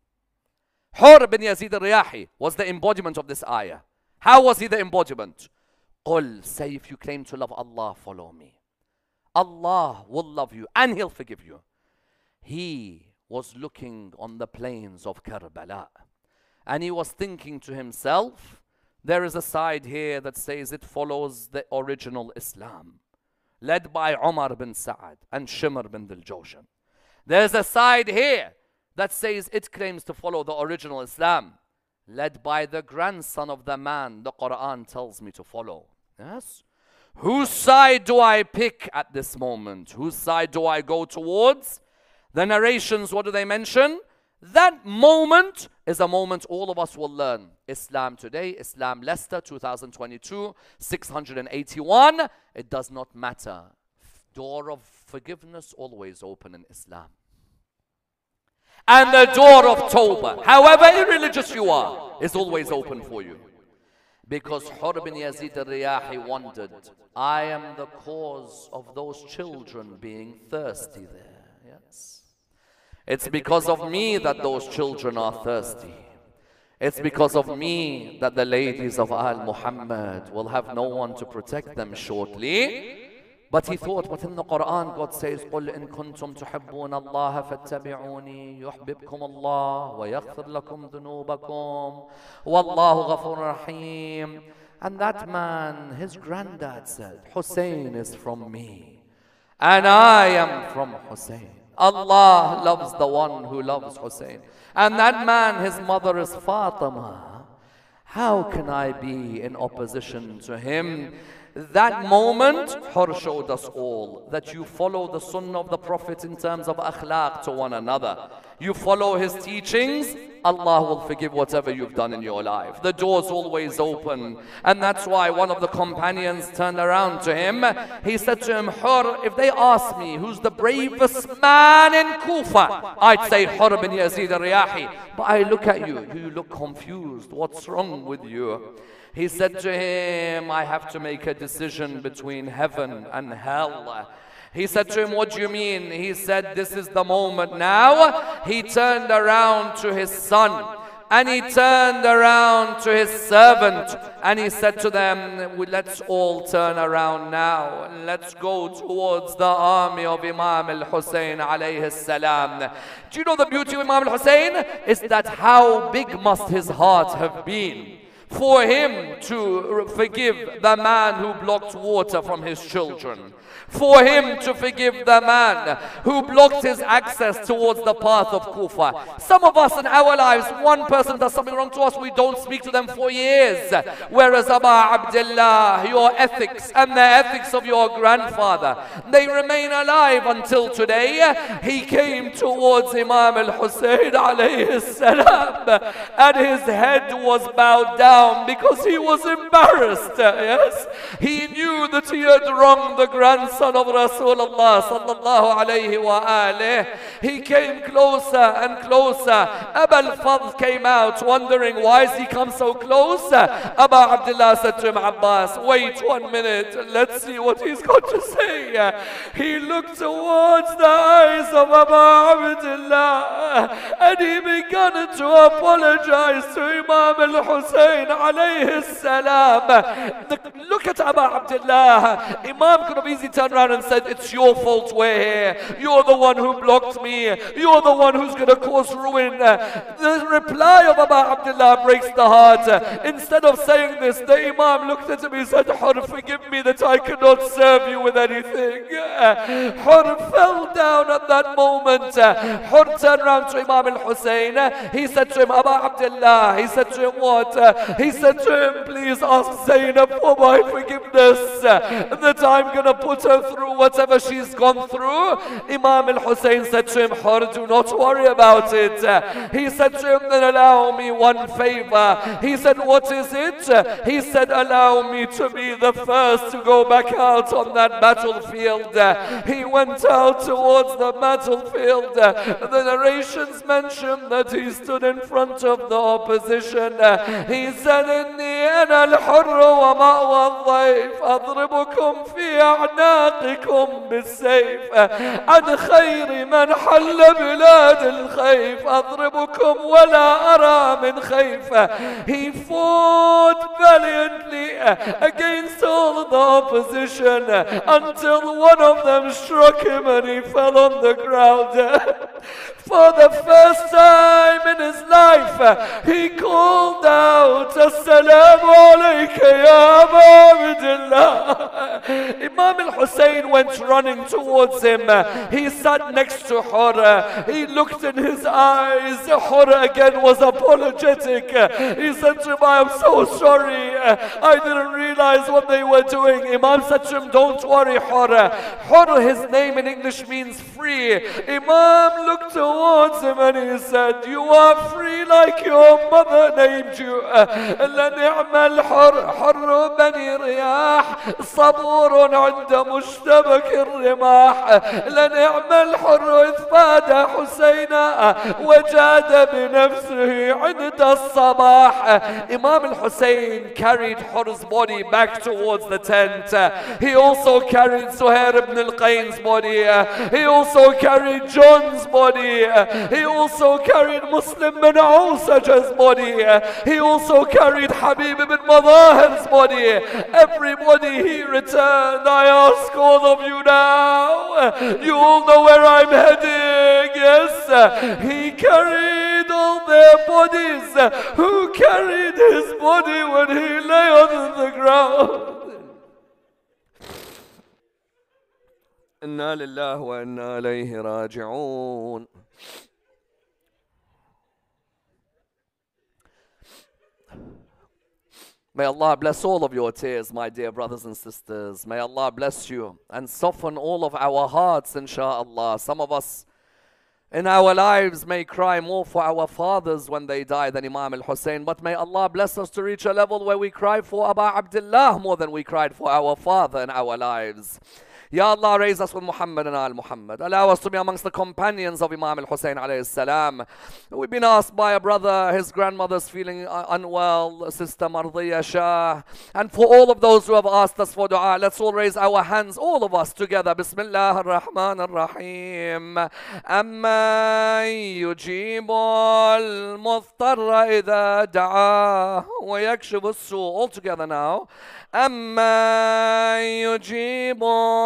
Hur bin Yazid al-Riyahi was the embodiment of this ayah. How was he the embodiment? Qul, say, if you claim to love Allah, follow me. Allah will love you and He'll forgive you. He was looking on the plains of Karbala, and he was thinking to himself, there is a side here that says it follows the original Islam, led by Umar bin Sa'ad and Shimr bin Dil-Jawshan. There's a side here that says it claims to follow the original Islam, led by the grandson of the man the Quran tells me to follow. Yes? Whose side do I pick at this moment? Whose side do I go towards? The narrations, what do they mention? That moment is a moment all of us will learn. Islam today, Islam Leicester 2022, 681. It does not matter. Door of forgiveness always open in Islam. And the door of Tawbah, however irreligious you are, is always open for you. Because Hur bin Yazid al-Riyahi wondered, I am the cause of those children being thirsty there. Yes. It's because of me that those children are thirsty. It's because of me that the ladies of Al Muhammad will have no one to protect them shortly. But he thought, but in the Quran God says, قُلْ إِن كُنْتُمْ تُحِبُّونَ اللَّهَ فَاتَّبِعُونِي يُحْبِبْكُمُ اللَّهُ وَيَغْفِرْ لَكُمْ ذُنُوبَكُمْ وَاللَّهُ غَفُورٌ رَحِيمٌ. And that man, his granddad said, Hussein is from me, and I am from Hussein. Allah loves the one who loves Hussein. And that man, his mother is Fatima. How can I be in opposition to him? That moment, Hur showed us all that you follow the sunnah of the Prophet in terms of akhlaq to one another. You follow his teachings, Allah will forgive whatever you've done in your life. The door's always open. And that's why one of the companions turned around to him. He said to him, Hur, if they ask me who's the bravest man in Kufa, I'd say Hur bin Yazid al-Riyahi. But I look at you, you look confused. What's wrong with you? He said to him, I have to make a decision between heaven and hell. He said to him, what do you mean? He said, this is the moment now. He turned around to his son, and he turned around to his servant, and he said to them, let's all turn around now. Let's go towards the army of Imam al-Hussein alayhi salam. Do you know the beauty of Imam al-Hussein? Is that how big must his heart have been for him to forgive the man who blocked water from his children, for him to forgive the man who blocked his access towards the path of Kufa. Some of us in our lives, one person does something wrong to us, we don't speak to them for years. Whereas Aba Abdullah, your ethics and the ethics of your grandfather, they remain alive until today. He came towards Imam al-Hussein alayhi salam, and his head was bowed down because he was embarrassed. Yes, he knew that he had wronged the grandson of Rasulullah sallallahu alayhi wa alih. He came closer and closer. Abu al-Fadl came out wondering, why has he come so close? Abu Abdullah said to him, Abbas, wait 1 minute, let's see what he's got to say. He looked towards the eyes of Abu Abdullah, and he began to apologize to Imam al-Hussein alayhi salam. Look at Abu Abdullah. Imam could have easily turned around and said, it's your fault we're here. You're the one who blocked me. You're the one who's going to cause ruin. The reply of Abu Abdullah breaks the heart. Instead of saying this, the Imam looked at him and said, Hur, forgive me that I cannot serve you with anything. Hur fell down at that moment. Hur turned around to Imam al-Hussein. He said to him, Abu Abdullah, he said to him what? He said to him, please ask Zainab for my forgiveness, that I'm going to put her through whatever she's gone through. Imam al-Hussein said to him, Hur, do not worry about it. He said to him, then allow me one favor. He said, what is it? He said, allow me to be the first to go back out on that battlefield. He went out towards the battlefield. The narrations mention that he stood in front of the opposition. He said, إني أنا الحر ومأوى الضيف أضربكم في أعناقكم بالسيف عن خير من حل بلاد الخيف أضربكم ولا أرى من خيف. He fought valiantly against all the opposition until one of them struck him and he fell on the ground. For the first time in his life, he called out, Assalamu alayka ya Abu Abdullah. Imam al-Hussein went running towards him. He sat next to Hur. He looked in his eyes. Hur again was apologetic. He said to him, I am so sorry. I didn't realize what they were doing. Imam said to him, don't worry, Hur. Hur, his name in English means free. Imam looked towards him and he said, you are free like your mother named you. لنعم الحر حر بني رياح صبور عند مشتبك الرماح. لنعم الحر إذ فاد حسينا وجاد بنفسه عند الصباح. Imam al-Hussein carried Hur's body back towards the tent. He also carried Suhair ibn al-Qayn's body. He also carried John's body. He also carried Muslim bin Awsaj's body. He also carried Habib ibn Madahir's body. Everybody he returned. I ask all of you now, you all know where I'm heading. Yes, he carried all their bodies. Who carried his body when he lay on the ground? Inna lillahi wa inna ilayhi raji'un. May Allah bless all of your tears, my dear brothers and sisters. May Allah bless you and soften all of our hearts, inshaAllah. Some of us in our lives may cry more for our fathers when they die than Imam al-Hussein, but may Allah bless us to reach a level where we cry for Abu Abdullah more than we cried for our father in our lives. Ya Allah, raise us with Muhammad and Al Muhammad. Allow us to be amongst the companions of Imam al-Hussein alayhi salam. We've been asked by a brother, his grandmother's feeling unwell, Sister Mardiya Shah. And for all of those who have asked us for dua, let's all raise our hands, all of us together. Bismillah ar-Rahman ar-Rahim. Amma yujibu al-mudtarra idha da'a wa yakshibu as-su'. All together now. أما يجيب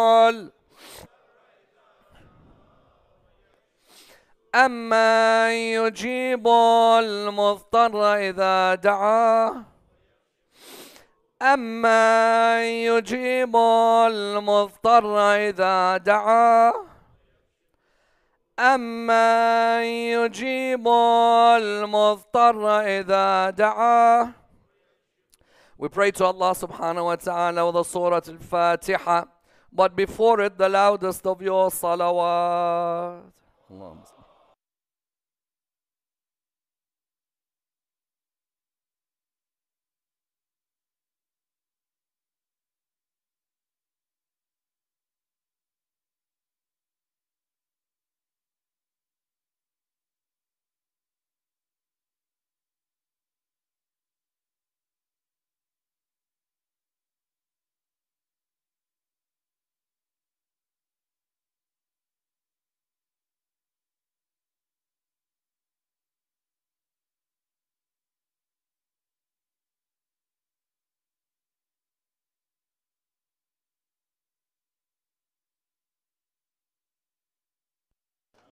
أما يجيب المضطر إذا دعاه أما يجيب المضطر إذا دعاه أما يجيب المضطر إذا دعاه. We pray to Allah subhanahu wa ta'ala with the Surah Al-Fatiha, but before it the loudest of your salawat.